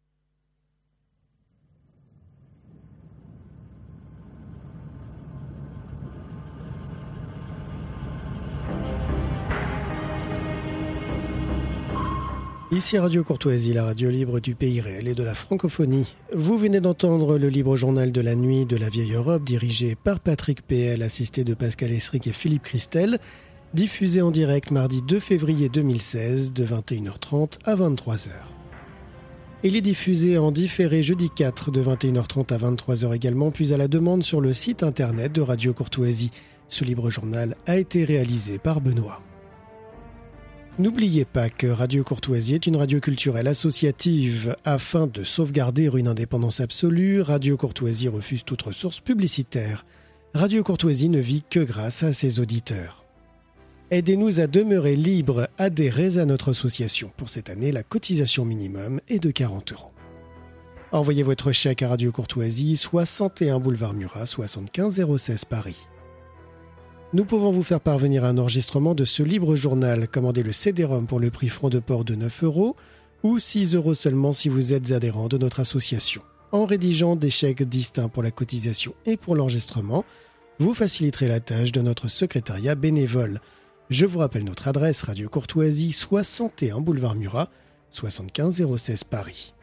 Ici Radio Courtoisie, la radio libre du pays réel et de la francophonie. Vous venez d'entendre le libre journal de la nuit de la vieille Europe, dirigé par Patrick P L, assisté de Pascal Esric et Philippe Christel, diffusé en direct mardi deux février deux mille seize de vingt et une heures trente à vingt-trois heures. Il est diffusé en différé jeudi quatre de vingt et une heures trente à vingt-trois heures également, puis à la demande sur le site internet de Radio Courtoisie. Ce libre journal a été réalisé par Benoît. N'oubliez pas que Radio Courtoisie est une radio culturelle associative. Afin de sauvegarder une indépendance absolue, Radio Courtoisie refuse toute ressource publicitaire. Radio Courtoisie ne vit que grâce à ses auditeurs. Aidez-nous à demeurer libres, adhérez à notre association. Pour cette année, la cotisation minimum est de quarante euros. Envoyez votre chèque à Radio Courtoisie, soixante et un boulevard Murat, soixante-quinze zéro seize Paris. Nous pouvons vous faire parvenir un enregistrement de ce libre journal. Commandez le C D-ROM pour le prix franc de port de neuf euros ou six euros seulement si vous êtes adhérent de notre association. En rédigeant des chèques distincts pour la cotisation et pour l'enregistrement, vous faciliterez la tâche de notre secrétariat bénévole. Je vous rappelle notre adresse: Radio Courtoisie, soixante et un boulevard Murat, soixante-quinze zéro seize Paris.